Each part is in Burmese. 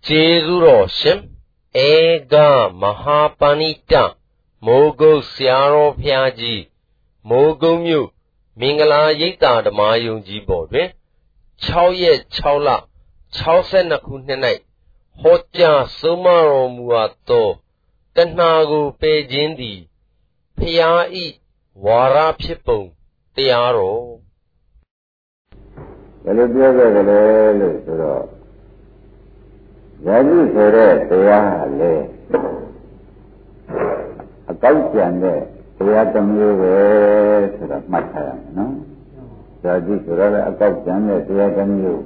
Jezuro Shim Ega Mahapanita Mogo Siaro Piaji Mogomyu Mingala Yita the Mayung Jibodwe Chow Ye Chowla Chow Senakune Hoja Sumaro Muato Tanago Pejindi Pia E Wara Pipo Tiaro Jadi sore saya le, akal ciande saya temui sudah macam, no? Jadi sore akal ciande saya temui.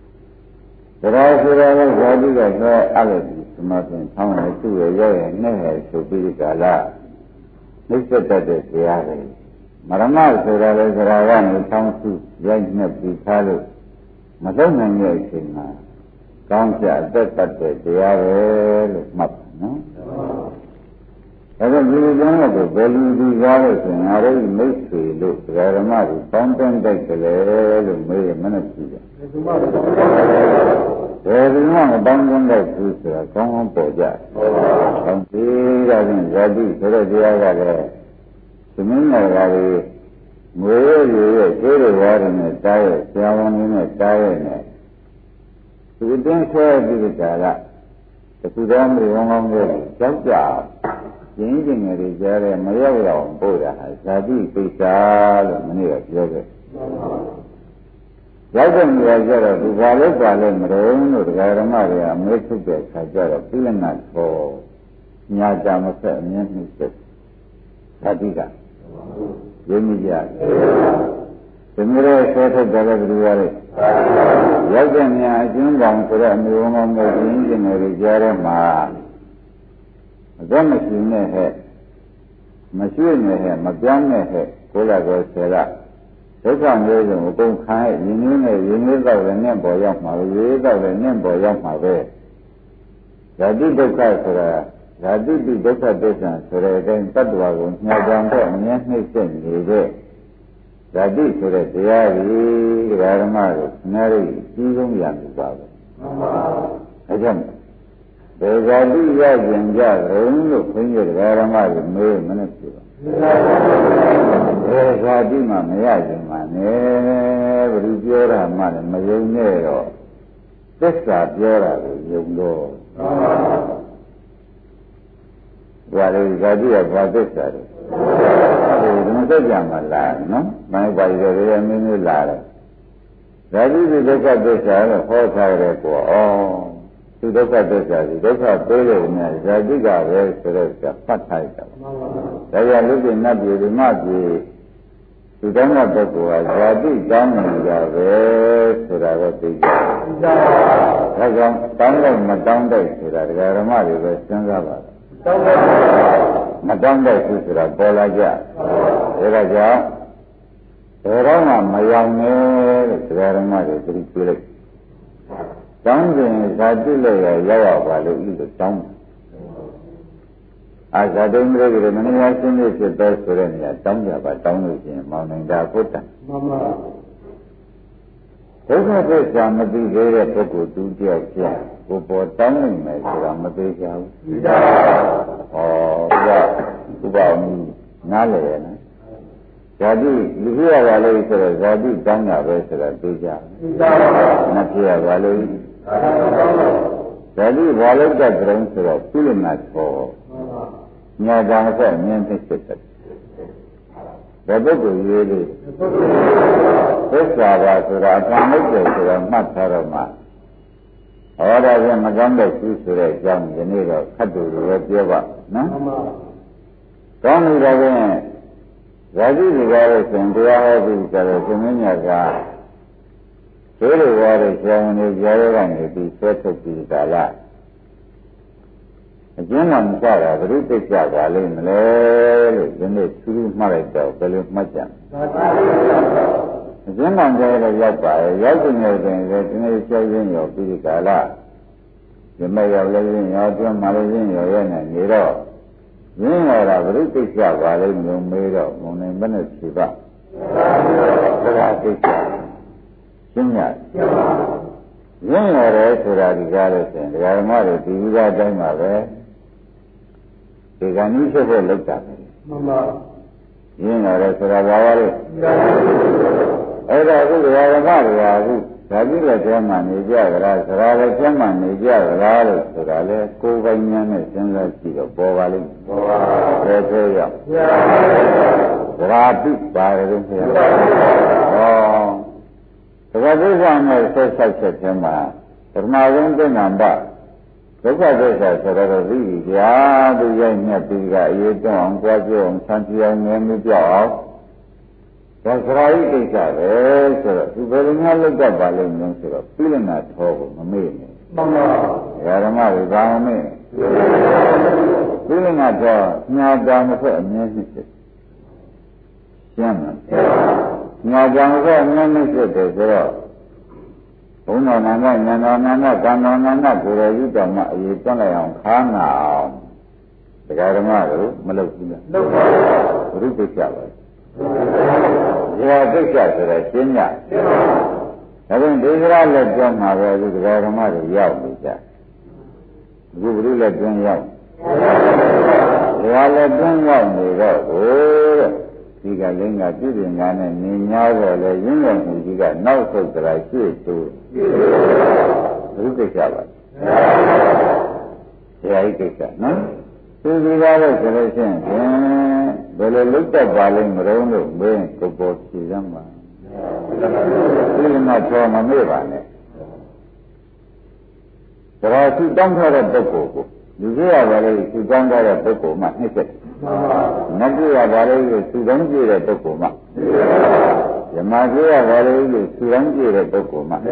Sore jadi kalau ada semacam sama itu ya, ni seperti kala, ni seperti saya le. Maramah sore ni sama tu, yang ni bisalu, macam mana sih Kaum siapa pada dia mak, no? Kalau dulu jangan tu beli juga tu, ada mesti lu, kalau mari konten dekele, lu mana sih? Jadi mana bangun dah tu, kaum poja, kaum tidak jadi, kalau dia ada, semuanya ada, mulai jadi orang ni tahu, siapa ni tahu ni. Kemudian saya berbicara, sudah berulang jauh, ini dari jari Melayu boleh, jadi besar menira juga. Jadi belajar tu balik mereka negara Malaysia mereka sahaja pilihan tu nyata masa ni jadi kan, ini dia. Sebenarnya saya dalam berdua. Yajanya jumlah sudah miungong ini dari jari mah. Ada mesin ni macam ni kola kola. Sekarang ni hukum kaya ini tahu ni boleh mahu, ini tahu ni boleh mahu. Jadi dosa sudah, jadi di dosa sudah dan tadwa pun nyajang tu ni sendiri. Jadi sudah tiada ramai nari hidung yang besar. Macam, jadi ya jenjang orang punya ramai mana sih? Jadi mana ya mana berjuara mana macamnya yo, besar juara jumlah. Walau jadi apa besar. Itu jangan lah, no? Mana baju dia mini lah. Jadi kita besar, hotel itu, kita besar, kita boleh ni. Jadi gawe sudah pakai tak. Saya lupa nabi, sudah nak berbuat. Jadi jangan gawe sudah tiga. Kalau tahun sudah ramai bersenggak. Macam tu sudah bola je. Jadi orang macam ni sekarang ada terpilih. Tahun satu lagi jawab balik itu tahun. Asal mereka mana yang sini kita sudah ni tahun apa tahun ini mau nendak kota. Kalau kita mesti gaya pokok tu dia siapa, pokok tahun ini sudah mesti siapa. Ya, ubah ni nale na. Jadi lihat awalnya itu jadi jangan berserat tiga. Nanti awalnya. Jadi awalnya kita berserat pilih macam. Nyadang saya ni sesuatu. Betul ini. Sesuatu surat kami surat mata ramah. Orang yang macam tu surat jam jenis kadu dia buat, no? Kami dah jadi negara sendiri ada cara semuanya kan. Seluruh orang yang negara ini seperti dalam. Jangan cara berita jaga leh, jenis suruh mereka belum macam. Jangan cara apa, jenis yang pergi dalam. Jemaah yang lain yang tu Malaysia yang ni ro. Ini orang berita siapa lagi mereka mungkin benar siapa. Berarti siapa? Siapa? ရင်းရတယ်ဆိုတာဒီကားလို့ဆိုရင်ဒကာဓမ္မတွေဒီဥဒါတိုင်းပါပဲဒီကနေ့ဖြစ်ဖို့လောက်တာပဲမှန်ပါရင်းရတယ်ဆိုတာဘာပါလဲအဲ့ဒါအခုဒကာဓမ္မတွေကအခုဓာတိလက်ထဲမှာနေကြကြလားသရာလက်ထဲမှာနေကြကြလားလို့ဆိုတာလေကိုယ်ပိုင်ဉာဏ်နဲ့စဉ်းစားကြည့်တော့ပေါ်ပါလိမ့်မယ်ပေါ်ပါဘယ်ဆိုရသရာပိပါတယ်လို့ပြောဟောသဘာဝဒုက္ခနဲ့ဆက်ဆက်ချက်ထဲမှာပထမဆုံးသိဉာဏ်ပါဒုက္ခသစ္စာဆိုတော့သိပြီဗျာသူရိုက်မြတ်ပြီးကအရေးတောင်းအောင်ကြွားကြအောင်ဆန်းပြောင်းငြင်းမှုပြောက်အောင်ဒါသရာဤကိစ္စပဲဆိုတော့ဒီဘယ်လိုများလောက်တတ်ပါလိမ့်မယ်ဆိုတော့ပြိလနာထောကိုမမေ့နဲ့မှန်ပါဓမ္မတွေဘာမမေ့ပြိလနာထောညာတာမဖက်အမြဲရှိတယ်ရှင်းမလားညာတာမဖက်အမြဲရှိတယ်ဆိုတော့ဘုံတော်နာကဉာဏ်တော်နာကကံတော်နာကကိုယ်ရည်တော်မှအရေးတွန်းလိုက်အောင်ခါနာအောင်တရားဓမ္မတို့မလုပ်ဘူးလားလုပ်ပါဘူးဘုရုပ်ကိစ္စပါဒီဟာကိစ္စဆိုတော့ရှင်းညဒါဖြင့်ဒီကရလက်တွန်းမှာပဲဒီတရားဓမ္မတွေရောက်နေကြအခုဘုရုပ်လက်တွန်းရောက်ဒီဟာလက်တွန်းရောက်နေတော့ဟိုတဲ့ဒီကလင်းကပြည်ပင်ကနဲ့နေများတော့လေရင်းရမှုကြီးကနောက်ဆုတ်ကြတာရှေ့သူဘုကိစ္စပါဆရာကြီးကိစ္စနော်သူဒီကားလို့ဆိုလို့ရှိရင်ဘယ်လိုလုပ်တတ်ပါလိမ့်မလို့လို့မင်းကိုပေါ်ဖြေစမ်းပါဒီမှာတော့မမေ့ပါနဲ့ဒါကသူတောင်းထားတဲ့ပုဂ္ဂိုလ်ကိုလူကြီးရပါလေသူတောင်းထားတဲ့ပုဂ္ဂိုလ်မှနှိမ့်ဆက်နတ်ကြီးရပါလေလို့သူတောင်းကြည့်တဲ့ပုဂ္ဂိုလ်မှဓမ္မကြီးရပါလေလို့သူတောင်းကြည့်တဲ့ပုဂ္ဂိုလ်မှဒါ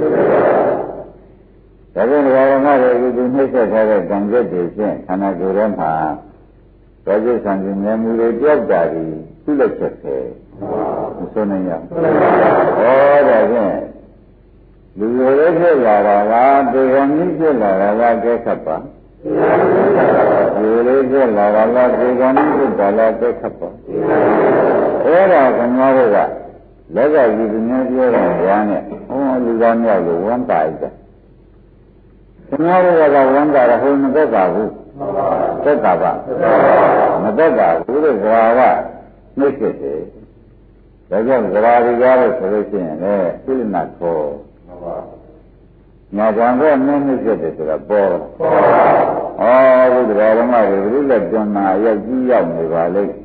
ကြောင့်ဓမ္မတွေကသူနှိမ့်ဆက်ထားတဲ့ကံကြက်တွေဖြင့်ခန္ဓာကိုယ်ထဲမှာသောကျဆံခြင်းဉာဏ်မူတွေပြောက်တာဒီသူ့လက်ချက်ပဲမဆိုနိုင်ရဟောဒါဖြင့်လူတွေဖြစ်လာတာလားတေဂံကြီးဖြစ်လာတာလားကြက်ခတ်ပါဒီလေးဖြစ်လာတာလားတေဂံကြီးဖြစ်တာလားကြက်ခတ်ပါအဲ့ဒါကငါတို့ကလက်ကကြီးသူများပြောတာညာနဲ့ဟောလူသားများကိုဝမ်းပါလိုက်တယ်ခင်ဗျားတို့ကဝမ်းတာရဟိုမသက်ပါဘူးသက်တာပါမသက်တာဘူးတဲ့ဇာကနှိမ့်ဖြစ်တယ်ဒါကြောင့်ဇာတိကားလို့ဆိုလို့ရှိရင်လေပြိလနာခေါ်ညာကံကနှိမ့်ဖြစ်တယ်ဆိုတာပေါ်ဩဘုရားဓမ္မတွေဘုရားကျွမ်းနာရောက်ကြီးရောက်နေပါလိမ့်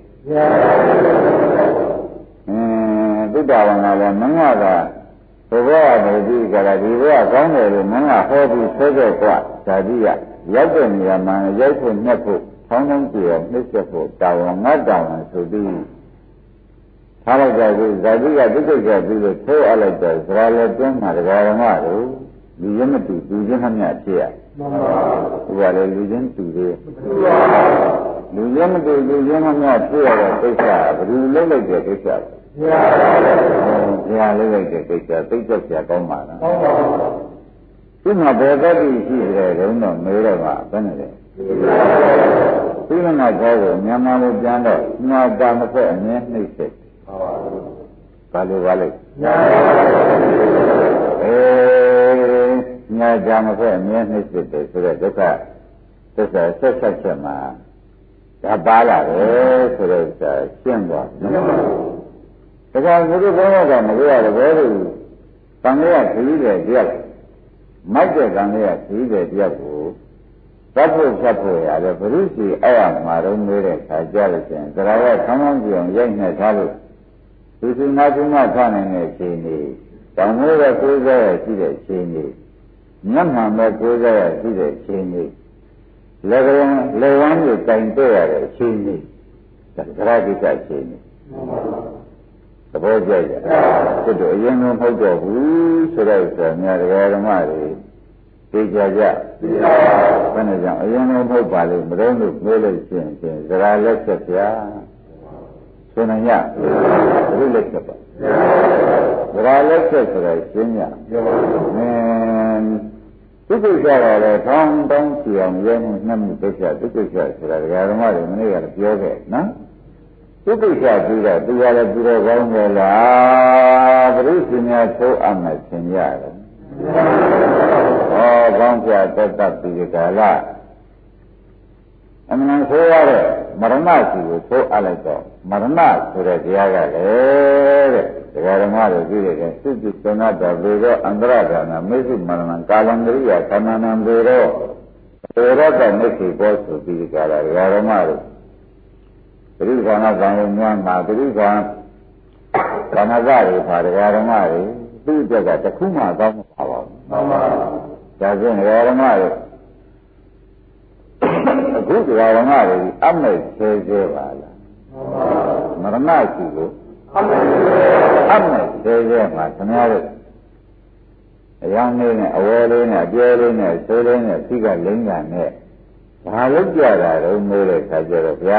သုတ္တဝန္တာလည်းမငါကဘုရားမကြည့်ကြတာဒီဘုရားကောင်းတယ်လို့မင်းကဟောပြီးဆွဲခဲ့กว่าဇာတိကရောက်တဲ့နေရာမှာရောက်ဖို့နှက်ဖို့ထောင်းထောင်းကြည့်ရနှိမ့်ဆက်ဖို့တာဝန်ငတ်တာဝန်ဆိုပြီးထားလိုက်ကြပြီဇာတိကဒုက္ခကြပြီးလို့ထိုးအပ်လိုက်တော့ဇာလည်းတွန်းမှာတရားဓမ္မတို့လူရမတူလူချင်းမှမြတ်ဖြစ်ရမှန်ပါဘူးဘာလဲလူချင်းတူသေးလူရမတူလူချင်းမှမြတ်ဖြစ်ရတဲ့ကိစ္စဘယ်လိုလုပ်လိုက်တဲ့ကိစ္စလဲဘုရားလေးလိုက်တဲ့ကိစ္စသိကျက်ပြကောင်းပါလားကောင်းပါဘူးဒီမှာဘယ်သက်တည်ရှိတယ်တုန်းတော့မေးတော့ကဘယ်နဲ့လဲဒီမှာကောကိုမြန်မာလိုပြန်တော့ညာတာမဖက်အမြဲနှိမ့်ဆက်ဘာလို့ပါလဲညာတာမဖက်အမြဲနှိမ့်ဆက်တယ်ဆိုတော့ဒုက္ခသစ္စာဆက်ဆက်ချက်မှာဒါပါလာတယ်ဆိုတော့ရှင်းသွားတယ်ဒါကဘုရားဘုရားကမကြရတယ်ဘယ်လိုတန်လျာခရီးတယ်တယောက်မိုက်တဲ့တန်လျာခရီးတယ်တယောက်ကိုသတ်ဖို့ဖြတ်ဖို့ရတယ်ဘုရုစီအဲ့ရမှာတော့မေးတဲ့ခါကြလို့ရှိရင်ဒါကဆောင်းဆောင်းကြည့်အောင်ရိုက်နှက်ထားလို့သူစုနာစုနာထားနိုင်တဲ့ချိန်လေးတောင်မိုးပဲကိုးစားရရှိတဲ့ချိန်လေးမျက်မှန်ပဲကိုးစားရရှိတဲ့ချိန်လေးလေကံလေဝမ်းကိုတိုင်တွေ့ရတဲ့ချိန်လေးဒါကကိစ္စချိန်လေးသဘောကျကြသူတို့အရင်ကမဟုတ်တော့ဘူးဆိုတော့ဆိုများတရားဓမ္မတွေသိကြကြသိပါဘယ်နဲ့ကြောင့်အရင်ကမဟုတ်ပါလေမတော်လို့ပြောလို့ရှိရင်ဇရာလက်ချက်ပြဆိုနိုင်ရဘုရားလက်ချက်ပါဇရာလက်ချက်ဆိုတော့ရှင်းရပြောပါသူကိစ္စတော့လေထောင်းတောင်းစီအောင်ရဲမှုနှမှုကိစ္စသူကိစ္စဆိုတာတရားဓမ္မတွေမနေ့ကပြောခဲ့နော်သူကိစ္စပြီးတော့သူကလည်းပြီးတော့ကောင်းတယ်လားဘုရားရှင်များသိုးအပ်မယ်သင်ရတယ်ကောင်းပြတ်တတ်ပြီးကြလားအမှန်ဆိုရတဲ့မရဏစီကိုသိုးအပ်လိုက်တော့မရဏဆိုတဲ့တရားကလေတဲ့ဒကာဓမ္မတွေကြည့်ရတဲ့သုတိသနာတော်ဘေရောအန္တရဒါနာမေစုမရဏံကာလံကရိယာခန္ဓာနံဘေရောဘေရောတမိခေဘောဆိုပြီးကြတာဒကာဓမ္မတွေပရိခဏကံရဲ့များမှာပရိခဏကဏ္ဍကတွေပါဒကာဓမ္မတွေသူ့အတွက်ကတစ်ခုမှကောင်းမပါဘူးမှန်ပါဒါဖြင့်ဒကာဓမ္မတွေအခုဒကာဓမ္မတွေအမိတ်သေးသေးပါလားမရဏရှိကိုအမိတ်သေးသေးမှာခင်ဗျားတို့အယောင်လေးနဲ့အဝဲလေးနဲ့အကျဲလေးနဲ့ဆိုးလေးနဲ့ဖိကလိမ့်တာနဲ့ဘာလို့ကြတာတော့မေးတဲ့ခါကျတော့ဗျာ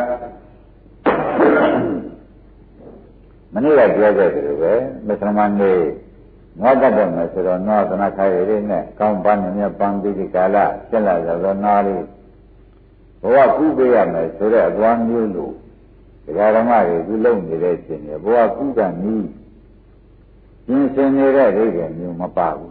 မနေ့ကပြောခဲ့တယ်လို့ပဲမသမန်နေငါတတ်တယ်မယ်ဆိုတော့နွားသနာခိုင်ရည်နဲ့ကောင်းပန်းနဲ့ပန်းပြီးဒီကာလဆက်လာတော့နားလေးဘဝကူးပေးရမယ်ဆိုတဲ့အပွားမျိုးလို့ဒကာဓမ္မတွေသူလုံနေတဲ့အချိန်တွေဘဝကူးကနီးပြင်ဆင်နေတဲ့ဒိဋ္ဌိမျိုးမပါဘူး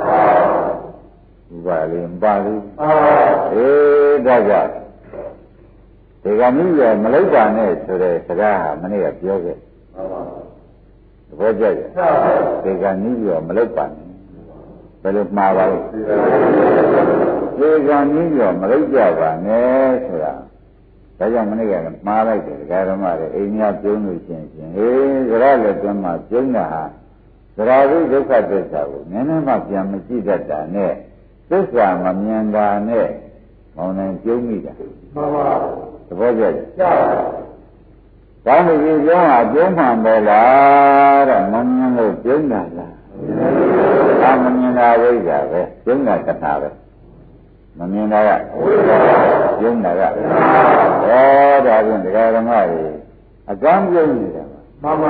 ဥပါလေးမပါဘူးအေးဒါကြောင့်ဒီကနေ့ရမလိုက်ပါနဲ့ဆိုတဲ့စကားဟာမနေ့ကပြောခဲ့သဘောကျရဲ့ဒီကနေ့ရမလိုက်ပါနဲ့ဘယ်လိုမှားပါလဲဒီကနေ့ရမလိုက်ကြပါနဲ့ဆိုတာဒါကြောင့်မနေ့ကမှားလိုက်တယ်ဒကာဓမ္မတွေအိမ်များပြုံးလို့ရှိရင်ဟေးကြရလက်တွင်းမှာပြုံးတာဟာသရာဝိဒုက္ခသစ္စာကိုနည်းနည်းမှပြန်မကြည့်တတ်တာနဲ့သစ္စာမမြင်တာနဲ့မောင်နိုင်ပြုံးမိတာမှန်ပါသဘောကျတယ်ကျပါကောင်းပြီပြောတာပြုံးမှန်ပေါ်လားတဲ့မမြင်လို့ပြုံးတာလားမမြင်တာဝိဇ္ဇာပဲပြုံးတာတဏှာပဲမမြင်တာကဝိဇ္ဇာပြုံးတာကဟောဒါဖြင့်ဒကာဓမ္မတွေအကမ်းပြုံးနေတာမှန်ပါ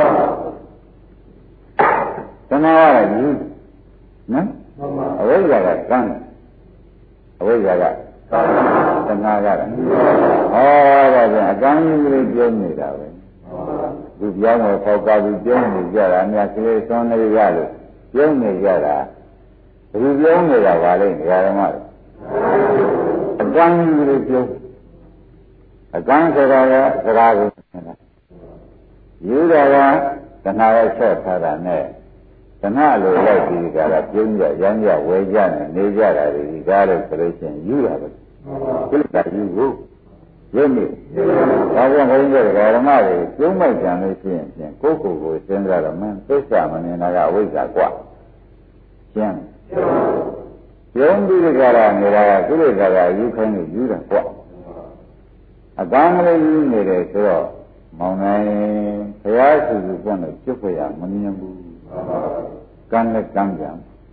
တဏှာကယူနော်အဝိဇ္ဇာကကမ်းအဝိဇ္ဇာကတဏှာကဟောဒါပြန်အကမ်းကြီးလေးပြုံးနေတာပဲဒီပြောင်းတော့ပေါက်ကားပြီးပြုံးနေကြတာအများကလေးသွန်းနေရလို့ပြုံးနေကြတာဒီပြုံးနေတာပါလေဒကာဓမ္မတွေအကမ်းကြီးလေးပြုံးအကမ်းဆိုတာကသရာကိုယူတာကတဏှာရဲ့ဆက်ထားတာနဲ့တဏှာလိုလိုက်ပြီးကြတာပြုံးကြရမ်းကြဝဲကြနေကြတာဒီကားလို့ဆိုလို့ရှိရင်ယူတာပဲကိလေသာယူဖို့ရုပ်မိဒါကြောင့်ဘုန်းကြီးတို့ဓမ္မတွေပြုံးမိုက်ကြံလို့ရှိရင်ကိုယ့်ကိုယ်ကိုစဉ်းစားတော့မှသစ္စာမမြင်တာကအဝိဇ္ဇာกว่าရှင်းပြုံးပြီးကြတာနေတာကကိလေသာကယူခိုင်းလို့ယူတာกว่าအကမ်းလေးယူနေတယ်ဆိုတော့မောင်နိုင်ဘုရားရှိခိုးပွင့်လို့ကျွတ်ခွေရမမြင်ဘူးကံနဲ့ကံကြံ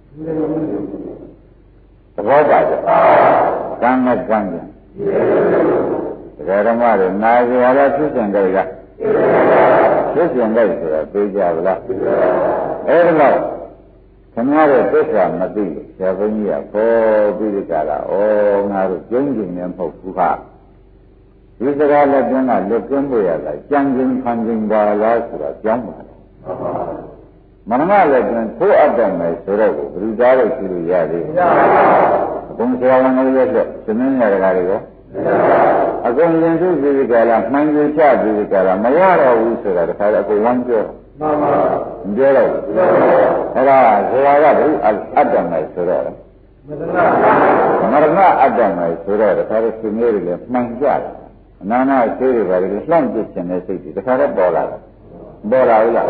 သဘောပါကြကံနဲ့ကံကြံဒကာဓမ္မတွေနာကြရတာဖြစ်စဉ်ကြိုက်ကဖြစ်စဉ်ကြိုက်ဆိုတာသိကြဗလားအဲ့ဒါတော့ခင်ဗျားတို့သစ္စာမသိဆရာဘုန်းကြီးကပေါ်ပြီးကြတာဩငါတို့ကျုံးကျင်နေမဟုတ်ဘူးဟာဒီစကားလက်တွင်းကလွတ်ကင်းဖို့ရတာကြံကျင်ခံကျင်ပါလားဆိုတော့ကြောင်းပါလေမနမလည်းတွင်သိုးအပ်တယ်မယ်ဆိုတော့ဘုရားလို့ရှိလို့ရသေးတယ်ဘုံဆရာဝန်တွေရဲ့သမင်းရတကာတွေရောအကုန်ရင်သူပြည်ကြလားမှန်ကြချပြည်ကြလားမရတော့ဘူးဆိုတာတခါတော့အကုန်ဝမ်းပြောမှန်ပါမပြောတော့ဘူးအဲ့ဒါဆရာကဘုအပ်တယ်မယ်ဆိုတော့မရဏအပ်တယ်မယ်ဆိုတော့တခါတော့ရှင်မျိုးတွေလည်းမှန်ကြတယ်အနာနာသေးတွေပါလေလှန့်ပြစ်ခြင်းနဲ့စိတ်တွေတခါတော့ပေါ်လာတယ်ပေါ်လာဘူးလား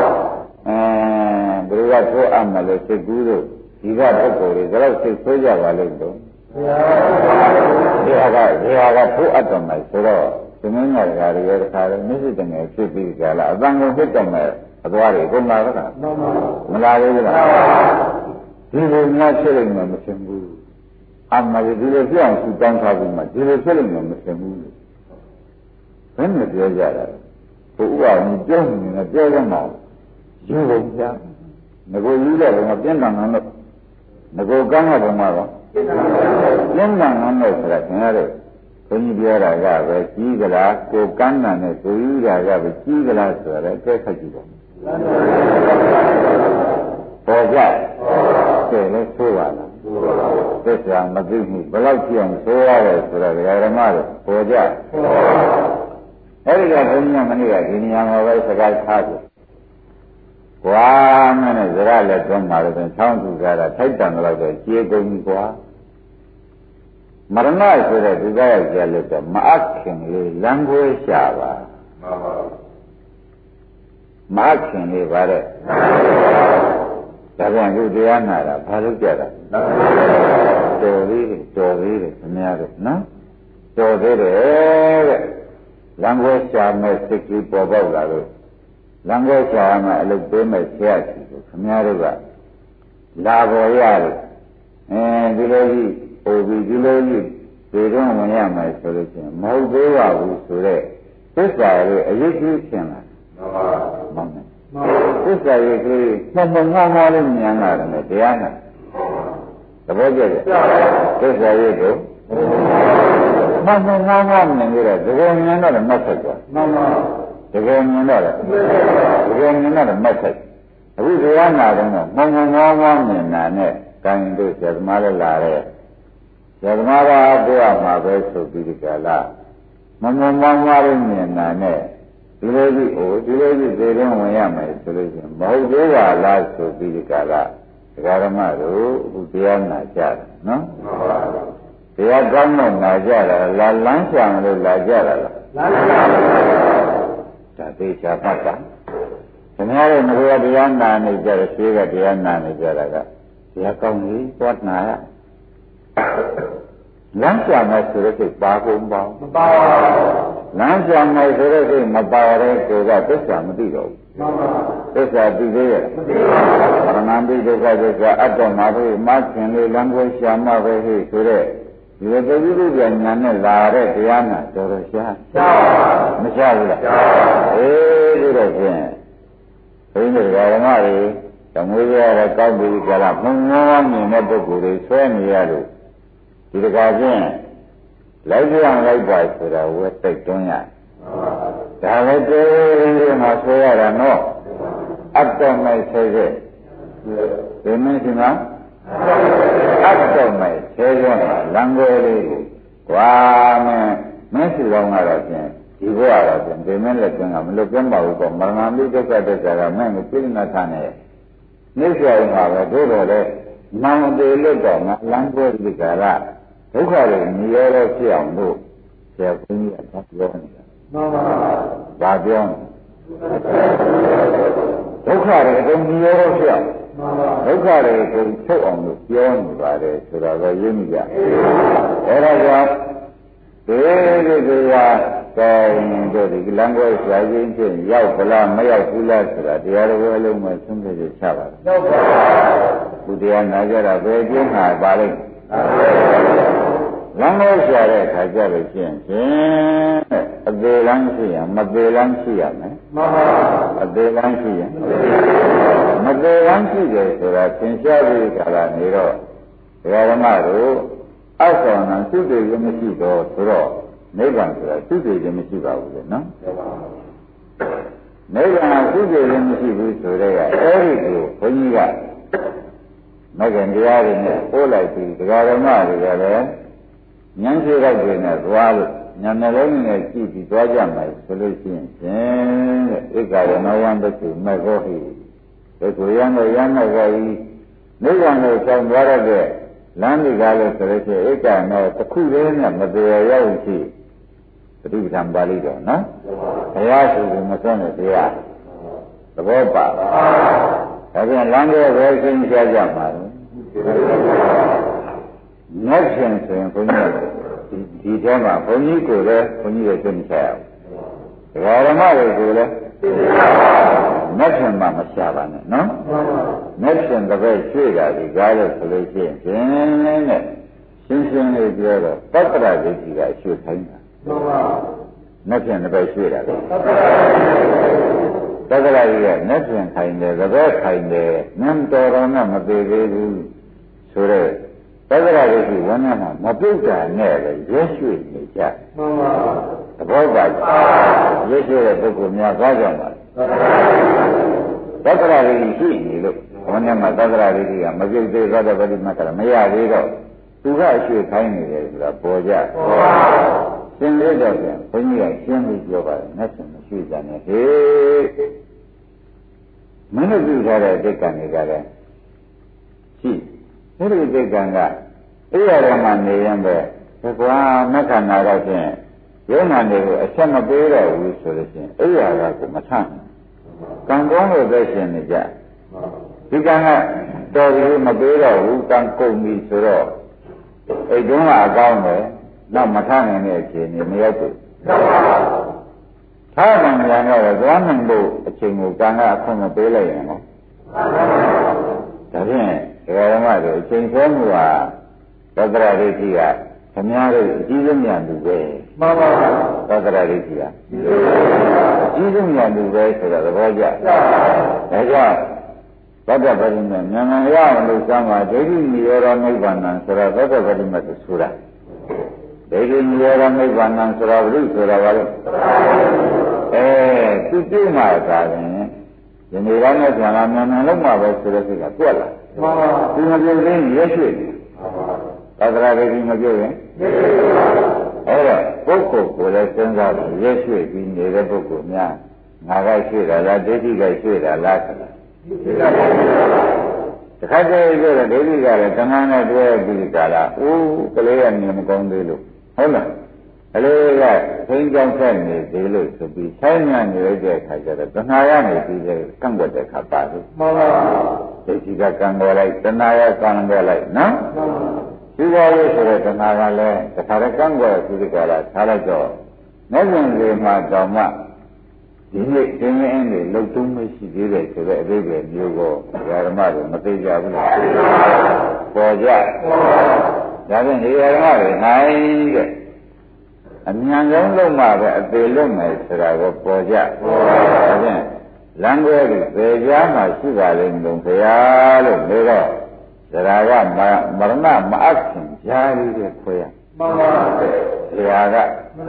ဘယ်လိုကသိုးအပ်မယ်လို့စိတ်ကူးလို့ဒီကပုဂ္ဂိုလ်တွေဒါတော့စိတ်ဆိုးကြပါလိမ့်တော့ဒီဟာကသိုးအပ်တယ်မယ်ဆိုတော့ဒီမင်းညာကတွေရတဲ့ခါတော့မျက်စိတငယ်ဖြစ်ပြီးကြလားအတန်ကိုဖြစ်တယ်မယ်အသွားတွေကုန်လာတော့မလာဘူးလားဒီလိုများဖြစ်လိမ့်မယ်မထင်ဘူးအမှန်ဒီလိုပြောင်းစုတောင်းထားပြီးမှဒီလိုဖြစ်လိမ့်မယ်မထင်ဘူးဘယ်နဲ့ပြောကြတာဘုရားကပြောနေတယ်ပြောရမှာယူပုံပြငကိုယူတဲ့ဘုံကပြင်းထန်တယ်လို့ငကိုကမ်းတဲ့ဘုံမှာတော့ပြင်းထန်တယ်ဆိုတာခင်ဗျားတို့ဘုန်းကြီးပြောတာကပဲကြီးကြလားကိုကမ်းတာနဲ့ကိုယူတာကပဲကြီးကြလားဆိုတော့အကျက်ခတ်ကြည့်ပါပေါ်ကြတယ်လဲဆိုပါလားသစ္စာမသိမှုဘယ်လောက်ကြည့်အောင်ဆိုရတယ်ဆိုတော့ဓမ္မတို့ပေါ်ကြအဲ့ဒီကဘုန်းကြီးကမနေ့ကဒီနေရာမှာပဲစကားထားကြကွာမနဲ့ဇရလည်းတွန်းมาလို့ဆောင်းသူကြတာထိုက်တန်တော့တော့ကြေကုန်ပြီကွာမရဏဆိုတဲ့ဒီကားရောက်ကြလို့တော့မအခင်လေးလမ်းခွဲရှာပါမအခင်လေးပါတဲ့ဒါပြန်ခုတရားနာတာဘာလို့ကြတာတော်သေးတယ်ခင်ဗျားတို့နော်တော်သေးတယ်တဲ့လမ်းခွဲရှာမဲ့စိတ်ကြီးပေါ်ပေါက်လာလို့လမ်းခွဲရှာမှအလုပ်ပေးမဲ့ဆရာကြီးကိုခင်ဗျားတို့ကလာပေါ်ရတယ်ဒီလိုကြီးပို့ပြီးဒီလိုကြီးဒီတော့ဝင်ရမယ်ဆိုလို့ချင်းမဟုတ်သေးပါဘူးဆိုတော့သစ္စာရဲ့အရေးကြီးခြင်းလားမှန်ပါသစ္စာရဲ့ကြီးမှန်မှန်ငါးလေးဉာဏ်လာတယ်တရားနာသဘောကျတယ်သစ္စာရဲ့ကိုမှန်မှန်ငါးမြင်ကြတဲ့တကယ်ဉာဏ်တော့မဆက်ကြမှန်ပါတကယ်ဉာဏ်တော့မဆက်အခုတရားနာတော့မှန်မှန်ငါးမြင်တာနဲ့ကိုင်းတို့ဆရာသမားလည်းလာတဲ့ဆရာသမားကပြောမှာပဲဆိုပြီးဒီကလာမမမောင်းမားလို့မြင်တာနဲ့ဒီလိုကြီးဒီလိုကြီးသေရင်ဝင်ရမယ်ဆိုလို့ရှိရင်မဟုတ်သေးပါလားဆိုပြီးဒီကလာဒကာရမတို့အခုတရားနာကြတယ်နော်တရားကောင်းတော့နာကြတာလားလမ်းဆောင်လို့လာကြတာလားလမ်းဆောင်ဒါသိချာပတ်တာခင်ဗျားတို့ငါတရားနာနေကြတယ်ရှိကတရားနာနေကြတာကတရားကောင်းကြီးသွားနာရလမ်းကြမယ်ဆိုတဲ့စိတ်ပါကုန်ပါမပါဘူးလမ်းကြမယ်ဆိုတဲ့စိတ်မပါတဲ့ကိုယ်ကသစ္စာမသိတော့ဘူးမှန်ပါသစ္စာသိသေးရဲ့မသိပါဘူးပရဏံပိဒုက္ခသစ္စာအတ္တမှာပဲမခင်လေးလမ်းကိုရှာမှပဲဟိဆိုတဲ့ဒီလိုတတိယဉာဏ်နဲ့လာတဲ့တရားနာတော်တော်ရှားမရှားဘူးလားရှားဒီတော့ဖြင့်ဘုန်းကြီးဓမ္မတွေသမွေးရတဲ့ကောက်ပြီးကြလားမုံငေါမြင်တဲ့ပုဂ္ဂိုလ်တွေဆွဲနေရလို့ဒီတကားချင်းလိုက်ကြအောင်လိုက်ပါဆိုတာဝဲတိတ်တွန်းရဒါလည်းတေးမှာဆွဲရတာနော်အတ္တမိုက်ဆဲတဲ့ဒီမင်းစီမအတ္တမိုက်ဆဲတဲ့လမ်းကိုလေးကိုကွာမင်းစီတော်ကတော့ဖြင့်ဒီဘဝတော့ဖြင့်ဒီမင်းလည်းကျင်ကမလွတ်ပြမဘူးပေါ့မရဏမိဒုက္ခသစ္စာကမင်းကိုပြိဋ္ဌာထားနေနေဆောင်ပါပဲတို့တော်လည်းနောင်သေးလို့တော့ငါလမ်းကိုဒီကရဒုက္ခတွေမြည်ရဖြစ်အောင်လို့ဆရာဘုန်းကြီးကပြောနေတာမှန်ပါဘာပြောဒုက္ခတွေအကုန်မြည်ရဖြစ်အောင်မှန်ပါဒုက္ခတွေအကုန်ချုပ်အောင်လို့ပြောနေပါတယ်ဆိုတော့ရင်းမိကြအဲဒါကြောင့်ဒီကတို့ဒီလမ်းကိုဆရာကြီးချင်းရောက်ဗလားမရောက်ဘူးလားဆိုတာတရားတော်အလုံးမဲ့သုံးဖြတ်ချပါတယ်ရောက်ပါဘူးဘုရားနာကြတာဘယ်ကျင်းမှာပါလိမ့်လမ်းကိုရှာတဲ့ခါကြလို့ရှိရင်အသေးလမ်းရှိရင်မသေးလမ်းရှိရမယ်မှန်ပါအသေးလမ်းရှိရင်မသေးလမ်းရှိတယ်ဆိုတာသင်ရှားပြီးကြလာနေတော့ဒကာဓမ္မတို့အဆောင်နာသုတေရမရှိတော့ဆိုတော့နိဗ္ဗာန်ဆိုတာသုတေရမရှိပါဘူးလေနော်နိဗ္ဗာန်သုတေရမရှိဘူးဆိုတော့အဲ့ဒီကိုဘုန်းကြီးကမဂ္ဂင်တရားတွေနဲ့ပို့လိုက်ပြီးဒကာဓမ္မတွေကလည်းဉာဏ်ရှိတဲ့တွေနဲ့သွားလို့ဉာဏ်နှလုံးနဲ့ကြည့်ပြီးသွားကြမယ်ဆိုလို့ရှိရင်ဧကရဏဝံတ္တုမေဃောဟိဒီကိုရံတော့ရမ်းတော့ဤနိဗ္ဗာန်ကိုဆောင်သွားရတဲ့လမ်းဒီကားလို့ဆိုလို့ရှိရင်ဧကနဲ့တစ်ခုတည်းနဲ့မပြေရောက်ရှိပฏิပဒံပါဠိတော်နော်ဘုရားရှိခိုးမစွန့်တဲ့တရားသဘောပါဒါပြန်လမ်းကိုပဲရှင်းပြကြပါလို့ငတ်ရှင်ဆိုရင်ဘုန်းကြီးဒီထဲမှာဘုန်းကြီးကိုလည်းဘုန်းကြီးရဲ့သိမချရဘူးဒကာဓမ္မတွေကိုလည်းငတ်ရှင်မှမရှာပါနဲ့နော်ငတ်ရှင်တစ်ပဲရွှေ့တာဒီကားလို့ဆိုလို့ရှိရင်ရှင်းလေးပြောတော့သတ္တရဒိဋ္ဌိကရွှေ့ခိုင်းတာငတ်ရှင်တစ်ပဲရွှေ့တာလေသက္ကရာကြီးကနှက်ပြန်ခိုင်တယ်သဘောခိုင်တယ်နန်းတော်တော်နဲ့မသေးသေးဘူးဆိုတော့သက္ကရာကြီးကဝန်းထဲမှာမပြုတ်တာနဲ့လေရွှေ့ရွှေ့နေကြမှန်ပါသဘောပါရွှေ့ရွှေ့တဲ့ပုဂ္ဂိုလ်များသွားကြပါသက္ကရာကြီးရှိနေလို့ဘုန်းနဲ့မှာသတ္တရာဒိဋ္ဌိကမပြုတ်သေးသောတပတိမကရမရသေးတော့သူကအရွှေ့ခိုင်းနေတယ်ဆိုတာပေါ်ကြရှင်းလို့တော့ပြန်ဘုန်းကြီးကရှင်းပြီးပြောပါတယ်နဲ့ဆိုမရှိကြနဲ့ဟေးမင်းတို့ပြုထားတဲ့စိတ်ကံတွေကလည်းရှိဒီလိုစိတ်ကံကအဲ့ရထဲမှာနေရင်ပဲကွာမက္ခဏာတော့ဖြင့်ယုံနာတွေကိုအဆက်မပေးတော့ဘူးဆိုလို့ရှိရင်အဲ့ရကကိုမထမ်းကံကောင်းလို့ပဲရှင်နေကြဒီကံကတော်ပြီးမပေးတော့ဘူးကံကုန်ပြီဆိုတော့အဲ့တုန်းကအကောင်းတယ်နောက်မထမ်းနိုင်တဲ့အချိန်နေမရောက်ဘူးထားမှန်ပြန်တော့သွားနိုင်ဖို့အချိန်ကိုကံကအခွင့်မပေးလိုက်ရင်ဟောဒါဖြင့်ဒီဓမ္မတွေအချိန်ဆုံးမှုဟာသတ္တရဒိဋ္ဌိကခင်ဗျားတို့အကြီးဆုံးညာသူပဲမှန်ပါပါသတ္တရဒိဋ္ဌိကအကြီးဆုံးညာသူပဲဆိုတော့သဘောကျဒါကြောင့်သတ္တပရိမေဉာဏ်ရအောင်လို့စမ်းပါဒိဋ္ဌိနိရောဓနိဗ္ဗာန်ဆိုတော့သတ္တပရိမေကိုဆိုတာဒိဋ္ဌိနိရောဓနိဗ္ဗာန်ဆိုတာဘုရုဆိုတာဘာလို့သူပြုမှသာရင်ဒီနေ့ကနဲ့ဆံလာမြန်မြန်လုံးမှာပဲဆိုတဲ့စိတ်ကတွက်လာမှန်ပါသူမပြုတ်သေးရွှေ့ရွှေ့သတ္တရာဒိဋ္ဌိမပြုတ်ရင်အဲ့တော့ပုဂ္ဂိုလ်ကိုလည်းစဉ်းစားပြီးရွှေ့ရွှေ့ပြီးနေတဲ့ပုဂ္ဂိုလ်များငါကရွှေ့တာလားဒိဋ္ဌိကရွှေ့တာလားဆိုတာတခါတည်းပြောတဲ့ဒိဋ္ဌိကလည်းတဏှာနဲ့တွဲပြီးကြလားအိုးကလေးကနေမကောင်းသေးလို့ဟုတ်လားကလေးကသိင်းကြောင်းဆက်နေသေးလို့ဆိုပြီးဆိုင်ညံနေလိုက်တဲ့အခါကျတော့တဏှာရနေပြီးကန့်ကွက်တဲ့အခါပါလို့မှန်ပါပါဒိဋ္ဌိကကံပေါ်လိုက်တဏှာရကံပေါ်လိုက်နော်ဒီလိုလို့ဆိုတဲ့တဏှာကလည်းတခါတည်းကန့်ကွက်သူတွေကလာထားလိုက်တော့နောက်ပြန်လေမှာတော့မှဒီနေ့သင်္ကန်းတွေလှုပ်တုံးမရှိသေးတယ်ဆိုတဲ့အဓိပ္ပာယ်မျိုးကိုဓမ္မတွေမသိကြဘူးလားပေါ်ကြဒါဖြင့်ဒီဓမ္မတွေနိုင်တဲ့အမြန်ဆုံးလုံးမှပဲအသေးလွတ်မယ်ဆိုတာကိုပေါ်ကြဒါဖြင့်လမ်းခွဲပြီးပေကြားမှာရှိပါလိမ့်မယ်ခင်ဗျာလို့ပြောတော့ဇရာကမရဏမအပ်ခင်ကြားရတဲ့ခွဲရမှန်ပါဇရာက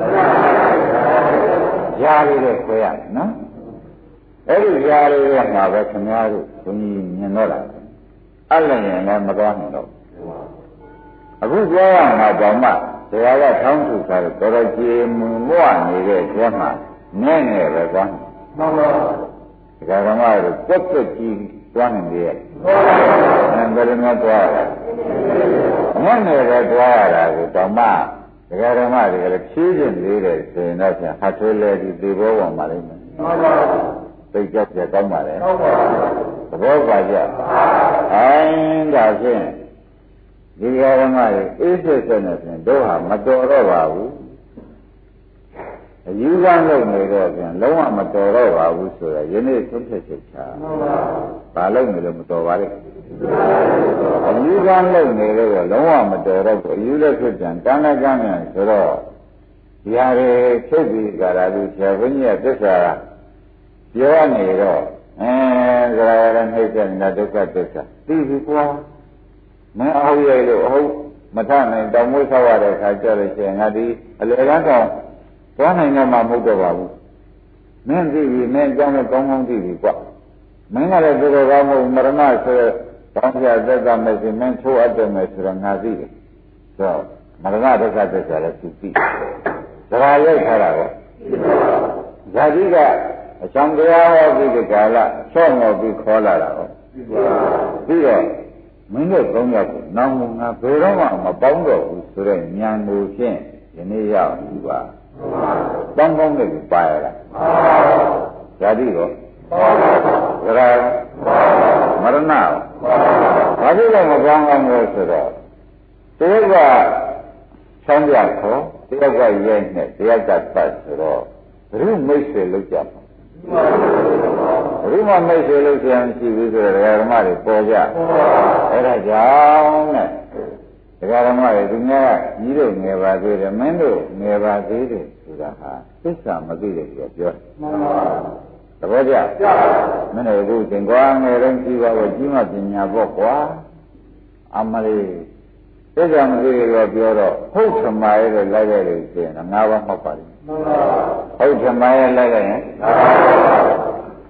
ကြားရတဲ့ခွဲရနော်အဲ့ဒီကြားရတဲ့မှာပဲခင်ဗျားတို့ဘုန်းကြီးမြင်တော့တာအဲ့လည်းရင်လည်းမသွားနိုင်တော့အခုပြောရမှာတော့မှဇရာကထောင်းထုထားတဲ့တော်တော်ကြေမွန်မွနေတဲ့ကျမ်းမှာနည်းနည်းပဲသွားမှန်ပါဒကာဓမ္မတို့ကွက်ကွက်ကြီးသွားနေတယ်ဘယ်လိုမှသွားရလဲနည်းနည်းပဲသွားရတာကိုတော့မှဒကာဓမ္မတွေကလည်းဖြည်းချင်းလေးတယ်ဆိုရင်တော့ပြန်ဟာထွေးလဲဒီသေဘောပေါ်မှာလိမ့်မယ်မှန်ပါသိကြပြကောင်းပါလေဟုတ်ပါသဘောပါကြအိုင်းဒါဖြင့်ဒီဓမ္မတွေအေးစစ်စစ်နဲ့ဖြင့်တို့ဟာမတော်တော့ပါဘူးအယူခံလုပ်နေတော့ဖြင့်လုံးဝမတော်တော့ပါဘူးဆိုတော့ယနေ့သုံးချက်ချက်ချာဘာလုပ်နေလို့မတော်ပါလဲအယူခံလုပ်နေလို့လုံးဝမတော်တော့ဘူးအယူလည်းဖြစ်ပြန်တန်းလည်းကမ်းပြန်ဆိုတော့ဒီဟာတွေဖြစ်ပြီးကြတာလူဆရာဘုန်းကြီးကသစ္စာပြောနေတော့ဇရာရနှိမ့်တဲ့ဒုက္ခသစ္စာသိပြီကွာမင်းအဟုတ်ရဲ့လို့အဟုတ်မထနိုင်တောင်မိုးဆောက်ရတဲ့ခါကျလို့ရှိရင်ငါဒီအလေကန်းကောင်သွားနိုင်တော့မှမဟုတ်တော့ပါဘူးမင်းသိပြီမင်းအကြောင်းလည်းကောင်းကောင်းသိပြီကွမင်းကလည်းသူတော်ကောင်းမဟုတ်မရဏဆိုတဲ့တောင်းပြသက်သာမယ်ဆိုမင်းထိုးအပ်တယ်မယ်ဆိုတော့ငါသိတယ်ဆိုတော့မရဏဒုက္ခသစ္စာလည်းသူသိဇရာရိုက်ထားတာကောဇာတိကအချံတရားဟောပြီးဒီကာလချော့မော်ပြီးခေါ်လာတာကောပြီးတော့မင်းတို့သုံးယောက်ကိုနောင်ငါဘယ်တော့မှမပေါင်းတော့ဘူးဆိုတဲ့ဉာဏ်ကိုဖြင့်ယနေ့ရောက်ပြီပါပေါင်းပေါင်းနဲ့ပါရတာဇာတိရောဇရာမရဏဘာဖြစ်လို့မပေါင်းအောင်လို့ဆိုတော့တယောက်ကချမ်းပြခေါ်တယောက်ကရဲနဲ့တယောက်ကပတ်ဆိုတော့ဘုရုမိတ်ဆွေလောက်ကြပါဘုရုမမိတ်ဆွေလို့ဆရာမရှိဘူးဆိုတော့ဓမ္မတွေပေါ်ကြအဲ့ဒါကြောင့်နဲ့ဒကာဓမ္မတွေသူများကြီးတို့ငယ်ပါသေးတယ်မင်းတို့ငယ်ပါသေးတယ်ဆိုတာဟာသစ္စာမသိတယ်ပြောတယ်မှန်ပါသဘောကျမင်းတို့အခုသင်္ကွာငယ်တုန်းကြီးပါတော့ကြီးမှပညာပေါ့ကွာအမလေးသစ္စာမသိတယ်ပြောတော့ဟုတ်ထမရဲ့လိုက်ရလို့ရှိရင်၅ပါးမှတ်ပါလိမ့်မယ်ဟုတ်ထမရဲ့လိုက်ရရင်ရှ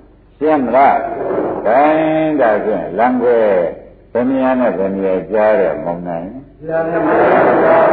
ရှင်းမလားခိုင်းတာဖြင့်လမ်းခွဲဗမယနဲ့ဗမယကြားတဲ့မောင်နိုင်ဘုရားနဲ့မရဏ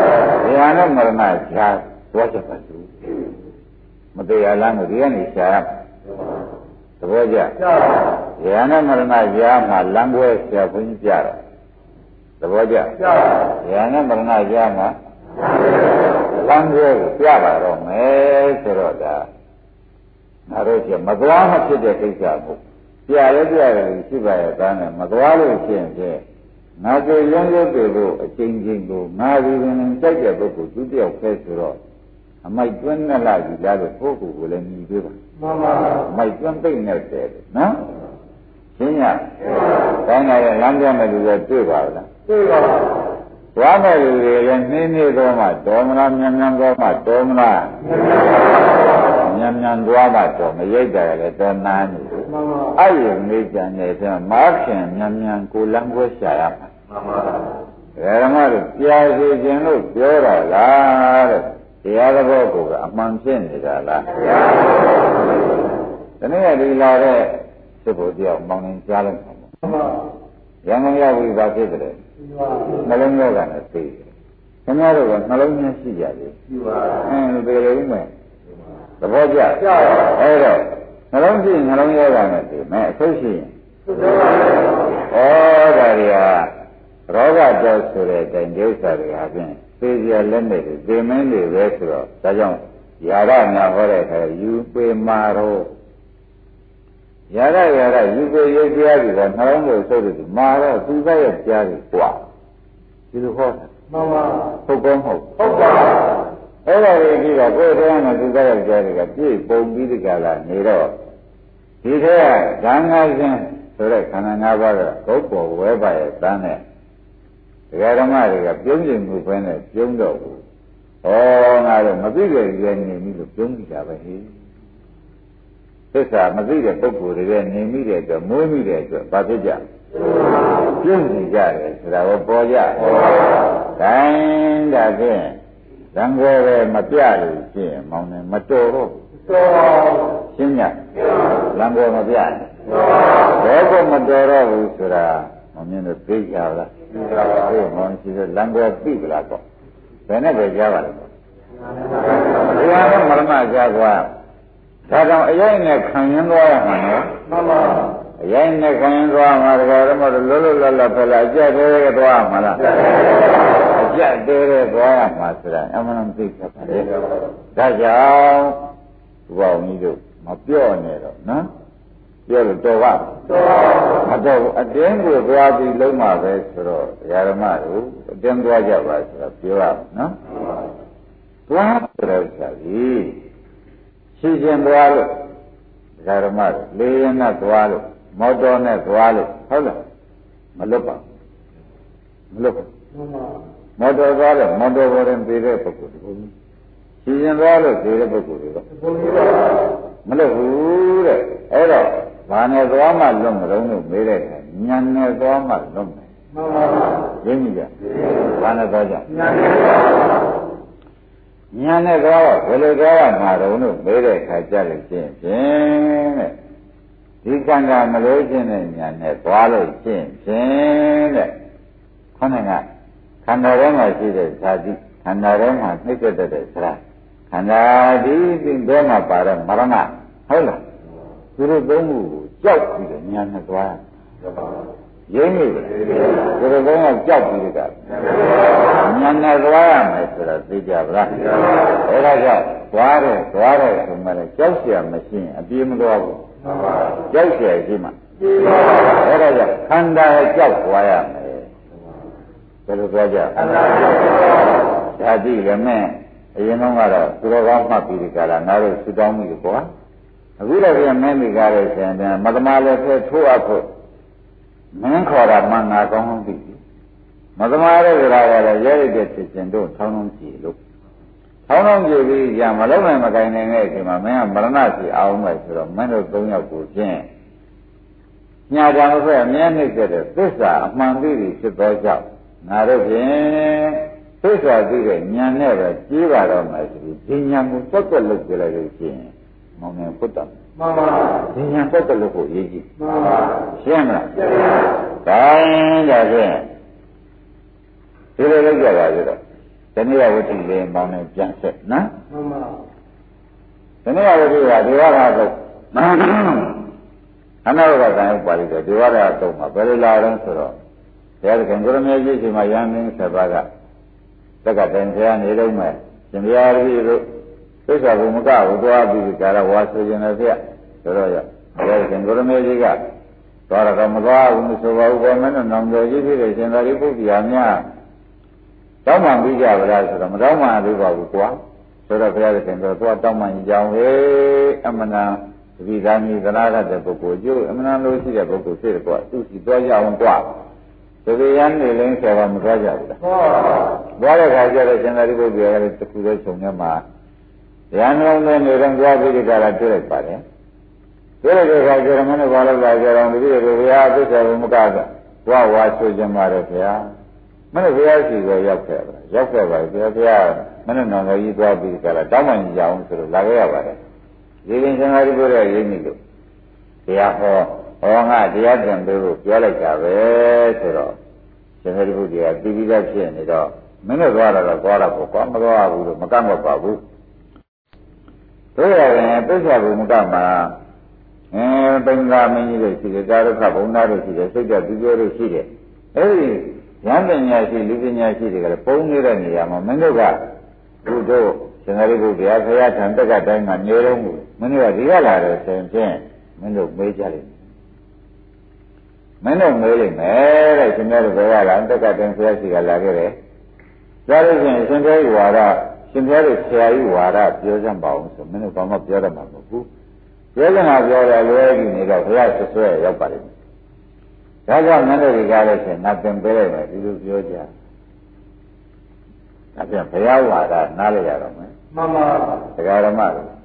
ကြားသွားချက်ပါသူမတရားလမ်းကိုဒီကနေရှာရသဘောကျဘုရားနဲ့မရဏကြားမှာလမ်းခွဲဆရာဘုန်းကြီးပြတော့သဘောကျဘုရားနဲ့မရဏကြားမှာလမ်းခွဲကိုပြပါတော့မယ်ဆိုတော့ဒါငါတို့ကမသွားမဖြစ်တဲ့ကိစ္စကိုပြရဲပြရတယ်ရှိပါရဲ့သားနဲ့မသွားလို့ရှိရင်ဖြင့်ငါတို့ရုံးရုပ်တွေကိုအချင်းချင်းကိုငါဒီရင်စိုက်တဲ့ပုဂ္ဂိုလ်သူတယောက်ပဲဆိုတော့အမိုက်တွင်းနဲ့လာကြည့်လာတဲ့ပုဂ္ဂိုလ်ကိုလည်းမြည်ပေးပါမှန်ပါအမိုက်တွင်းသိမ့်နေတဲ့နော်ရှင်းရတိုင်းတဲ့လမ်းပြမဲ့လူတွေတွေ့ပါလားတွေ့ပါပါသွားမဲ့လူတွေလည်းနှင်းနေတော့မှတော်မလားမြန်မြန်တော့မှတော်မလားမြန်မြန်သွားမှတော်မရိပ်တယ်လည်းတော်နာနေဘူးမှန်ပါအဲ့ဒီနေကြနေတဲ့မားခင်မြန်မြန်ကိုလမ်းခွဲရှာရမှာမှန်ပါဓမ္မတို့ကြားစီခြင်းလို့ပြောတာလားတဲ့တရားတော်ကိုအမှန်ဖြစ်နေတာလားတနည်းအားဖြင့်လာတဲ့သဘောတရားမောင်းနေကြားလိုက်ပါမှန်ပါရံကုန်ရဝိပါဖြစ်တယ်နှလုံးရောဂါနဲ့သိတယ်ခင်ဗျားတို့ကနှလုံးသားရှိကြတယ်ရှိပါဘယ်လိုလဲမဲ့သဘောကျအဲ့တော့နှလုံးရှိနှလုံးရောဂါနဲ့သိမယ်အဆုတ်ရှိရင်ဒါတွေကရောဂတော့ဆိုတဲ့အတိုင်းဒုစရတွေဟာဖြင့်သိကြလက်နဲ့သိမင်းတွေပဲဆိုတော့ဒါကြောင့်ယာရနာဟောတဲ့အခါယူပေမာရောယာရယူပေရုပ်တရားတွေကနှလုံးကိုဆုပ်တယ်မာတော့သူကရဲ့ကြားတွေกว่าဒီလိုဟောတာမှန်ပါဟုတ်ကောမဟုတ်ဟုတ်ပါအဲ့ဒါတွေပြီးတော့ကိုယ်တရားနဲ့သူကရဲ့ကြားတွေကပြည့်ပုံပြီးဒီကလာနေတော့ဒီထဲကဓာငါခြင်းဆိုတဲ့ခန္ဓာ၅ပါးကဂုတ်ပေါ်ဝဲပါရဲ့တန်းနဲ့ဒကာဓမ္မတွေကပြုံးကျင်မှုပဲနဲ့ပြုံးတော့ဘူးငါတို့မသိတဲ့ရဲနေပြီလို့ပြုံးကြတာပဲဟိသစ္စာမသိတဲ့ပုဂ္ဂိုလ်တွေနေမိတဲ့အတွက်မွေးမိတဲ့အတွက်ဘာဖြစ်ကြပြုံးနေကြတယ်ဆိုတာကိုပေါ်ကြခိုင်းတာဖြင့်ဇံခွဲပဲမပြလို့ရှိရင်မောင်းနေမတော်တော့ရှင်းညလမ်းပေါ်မပြဘယ်ကိုမတော်တော့ဘူးဆိုတာမမြင်တော့သိကြလားသိမောင်းရှိတဲ့လမ်းပေါ်သိကြလားတော့ဘယ်နဲ့ပဲကြားပါလဲဘုရားကမရမကြားကွာဒါကြောင့်အရင်နဲ့ခံရင်းသွားရမှာနော်မှန်ပါအရင်နဲ့ခံရင်းသွားမှာတကယ်တော့လောလောလတ်လတ်ဖလာအကျက်သေးသွားမှာလားအကျက်သေးသွားရမှာဆိုတာအမှန်သိချင်ပါတယ်ဒါကြောင့်ဘုရားကြီးတို့မပြော့နဲ့တော့နော်ပြောလို့တော်ပါမတော်ဘူးအတင်းကိုသွားပြီးလုံးမှာပဲဆိုတော့ဓမ္မတို့အတင်းသွားကြပါဆိုတော့ပြောရနော်သွားဆိုတော့ဆရာကြီးရှိခြင်းသွားလို့ဓမ္မတို့လေရင်နဲ့သွားလို့မော်တော်နဲ့သွားလို့ဟုတ်လားမလွတ်ပါမလွတ်ပါမော်တော်သွားလို့မော်တော်ပေါ်ရင်ပြေးတဲ့ပုဂ္ဂိုလ်ဒီရှိခြင်းသွားလို့ပြေးတဲ့ပုဂ္ဂိုလ်တွေတော့မလွတ်ဘူးတဲ့အဲ့တော့ဘာနဲ့သွားမှလွတ်မလို့လို့မေးတဲ့အခါဉာဏ်နဲ့သွားမှလွတ်မယ်မှန်ပါပါသိပြီကြဘာနဲ့သွားကြဉာဏ်နဲ့သွားတော့ဘယ်လိုသွားရမှာတော့လို့မေးတဲ့အခါကြလို့ရှိရင်ဖြင့်တဲ့ဒီကံကမလို့ခြင်းတဲ့ဉာဏ်နဲ့သွားလို့ရှိရင်ဖြင့်တဲ့ခေါင်းကခန္ဓာထဲမှာရှိတဲ့ဇာတိခန္ဓာထဲမှာနှိမ့်သက်တဲ့သရခန္ဓာဒီဘယ်မှာပါတဲ့မရဏဟုတ်လားသူတို့သုံးခုကိုကြောက်ပြီးတော့ညာနဲ့သွားရင်းနေတယ်သူတို့သုံးကကြောက်ပြီးတော့ညာနဲ့သွားရမယ်ဆိုတော့သိကြပါလားအဲဒါကြောင့်သွားတယ်ဆိုမှလည်းကြောက်เสียမရှိရင်အပြေးမသွားဘူးကြောက်เสียရှိမှအဲဒါကြောင့်ခန္ဓာရဲ့ကြောက်သွားရမယ်ဘယ်လိုသွားကြဓာတိလည်းမဲ့အရင်ကတော့သူတော်ကောင်းမှတ်ပြီးဒီကလာငါတို့သုတောင်းမှုကိုကွာအခုလည်းပြန်မင်းမိကားလို့ဆိုရင်မသမားလည်းထိုးအပ်ဖို့မင်းခေါ်တာမှငါကောင်းကောင်းသိပြီမသမားတဲ့ကြတာလည်းရဲရတဲ့ဖြစ်ခြင်းတို့ထောင်းထောင်းကြည့်လို့ထောင်းထောင်းကြည့်ပြီးကြာမလုံးနိုင်မကိုင်နိုင်တဲ့အချိန်မှာမင်းကမရဏစီအောင်မယ်ဆိုတော့မင်းတို့၃ယောက်ကိုဖြင့်ညာတာမဆိုအမြဲနှိမ့်တဲ့သစ္စာအမှန်သိပြီးဖြစ်သောကြောင့်ငါတို့ဖြင့်သစ္စာသိတဲ့ဉာဏ်နဲ့ပဲကြီးပါတော့မယ်ဆိုပြီးဒီဉာဏ်ကိုတွက်တွက်လုပ်ပြလိုက်လို့ရှိရင်မောင်နေပုတ္တမှန်ပါဒီညာပုတ္တလို့ကိုရေးကြည့်မှန်ပါရှင်းမလားရှင်းပါဒါဒါဖြင့်ဒီလိုလုပ်ကြပါကြတော့တဏှာဝတ္ထုလေးမောင်နေပြန်ဆက်နော်မှန်ပါတဏှာဝတ္ထုကဒီဝါဒတော့အနာဝကံဥပါလိတော့ဒီဝါဒတော့မှာဘယ်လိုလာတော့ဆိုတော့ဘုရားခင်ကိုရမေကြီးရှင်မှာရဟန်းမင်း7ပါးကတက္ကတိုင်ဆရာနေတော့မဲ့ရှင်ဘုရားကြီးတို့သိစ္စာဘုံမကဘုသွားပြီးကြတော့ဝါဆိုရင်လည်းပြဆိုတော့ရဘုရားခင်ကိုရမေကြီးကသွားတော့မသွားဘူးမဆိုပါဘူးဘာမှမနောင်တော်ကြီးဖြစ်တဲ့ရှင်သာရိပုတ္တရာများတောင်းပန်ပြီးကြပါလားဆိုတော့မတောင်းပန်သေးပါဘူးကွာဆိုတော့ဘုရားခင်တော့သွားတောင်းပန်ကြအောင်ဟေးအမနာဒီသာမီသနာရတဲ့ပုဂ္ဂိုလ်ကျိုးအမနာလို့ရှိတဲ့ပုဂ္ဂိုလ်ဖြစ်တယ်ကွာသူစီသွားကြအောင်ကွာဒီရန်နေလင်းဆရာမသွားကြဘူးလားသွားတဲ့ခါကျတော့ရှင်သာရိပုတ္တရာကလည်းတခုသေးချုံထဲမှာရန်လုံးနဲ့နေတော့သွားပြီးကြတာတွေ့လိုက်ပါတယ်တွေ့လိုက်တဲ့ခါကျတော့မင်းတို့ဘာလို့လာကြတော့ဒီလိုဘုရားသစ္စာဘုမကကဝါဆိုကြမှာတော့ဘုရားမင်းတို့ဘုရားရှိကိုရောက်ခဲ့ပါရောက်ခဲ့ပါဘုရားမင်းတို့နောင်တော်ကြီးသွားပြီးကြတာတောင်းပန်ကြအောင်ဆိုတော့လာခဲ့ရပါတယ်ဒီရင်ရှင်သာရိပုတ္တရာရင်းနေလို့တရားဟောငါတရားသင်ပေးဖို့ပြောလိုက်တာပဲဆိုတော့ရှင်သာရိပုတ္တရာတည်ပြီးသားဖြစ်နေတော့မင်းတို့သွားတော့သွားတော့ပေါ့ကွာမသွားဘူးလို့မကန့်မပါဘူးတို့ရရင်ပိဿဘုံမကမှာပင်္ဂါမင်းကြီးတို့ရှိတယ်ကာရခဘုံသားတို့ရှိတယ်စိတ်တပြည့်ပြည့်တို့ရှိတယ်အဲဒီဉာဏ်ပညာရှိလူပညာရှိတွေကလည်းပုံနေတဲ့နေရာမှာမင်းတို့ကသူတို့ရှင်သာရိပုတ္တရာဆရာထံတက်ကတိုင်းမှာနေတော့မှုမင်းတို့ကဒီကလာတယ်ဆိုရင်မင်းတို့မေးကြလိမ့်မယ်မင်းတို့မေးလိမ့်မယ်တဲ့ရှင်များတို့ဘယ်ကလာတက်ကတိုင်းဆရာရှိကလာခဲ့တယ်ကြားလို့ရှိရင်ရှင်ဘုရားဝါဒရှင်ဘုရားတို့ဆရာကြီးဝါဒပြောစမ်းပါအောင်ဆိုမင်းတို့ဘာမှပြောရမှာမဟုတ်ဘူးပြောကြမှာပြောတယ်လွယ်ကြီးနေတော့ဘုရားဆွဆွဲရောက်ပါလိမ့်မယ်ဒါကြောင့်မင်းတို့ဒီကားလို့ရှိရင်ငါသင်ပေးလိုက်မယ်ဒီလိုပြောကြဒါပြန်ဘုရားဝါဒနားလိုက်ရတော့မယ်မှန်ပါတရားဓမ္မတွေဘု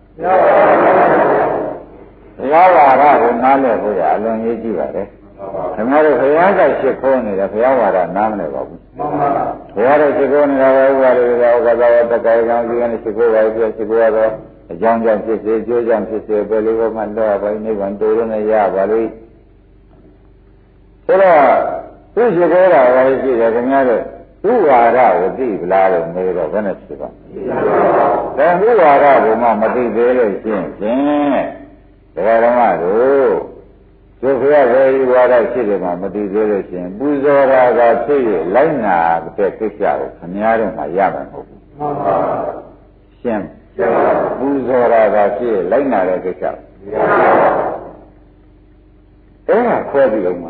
ရားဝါဒကိုနားလည်ဖို့ရအလွန်ရေးကြည့်ပါတယ်ခင်ဗျားတို့ဘုရားကရှ िख ိုးနေတယ်ဘုရားဝါဒနားမလည်ပါဘူးမှန်ပါဘုရားတို့ရှ िख ိုးနေတာပဲဥပါဒေကဥပဒါဝတ္တကာယကြောင့်ဒီကနေ့ရှ िख ိုးပါပြရှ िख ိုးရတော့အကြောင်းကြောင့်ဖြစ်စေအကျိုးကြောင့်ဖြစ်စေဘယ်လိုမှတော့ဘာနိဗ္ဗာန်တိုးရနေရပါလိမ့်ဆိုတော့သူရှ िख ိုးတာပဲရှိတယ်ခင်ဗျားတို့ဥပါဒကိုသိပလားလို့မေးတော့ဘယ်နဲ့ဖြစ်ပါ့။ဒါဥပါဒကိုမှမသိသေးလို့ရှင်းဖြင့်တရားဓမ္မတို့သူဘုရားရဲ့ဥပါဒဖြစ်တယ်မှမသိသေးလို့ရှင်းပူဇော်တာကဖြစ်ရလိုက်နာတဲ့ကိစ္စကိုခင်ဗျားတို့မှရမှာမဟုတ်ဘူး။မှန်ပါ။ရှင်းပူဇော်တာကဖြစ်ရလိုက်နာတဲ့ကိစ္စ။အဲ့ဒါခွဲပြီးတော့မှ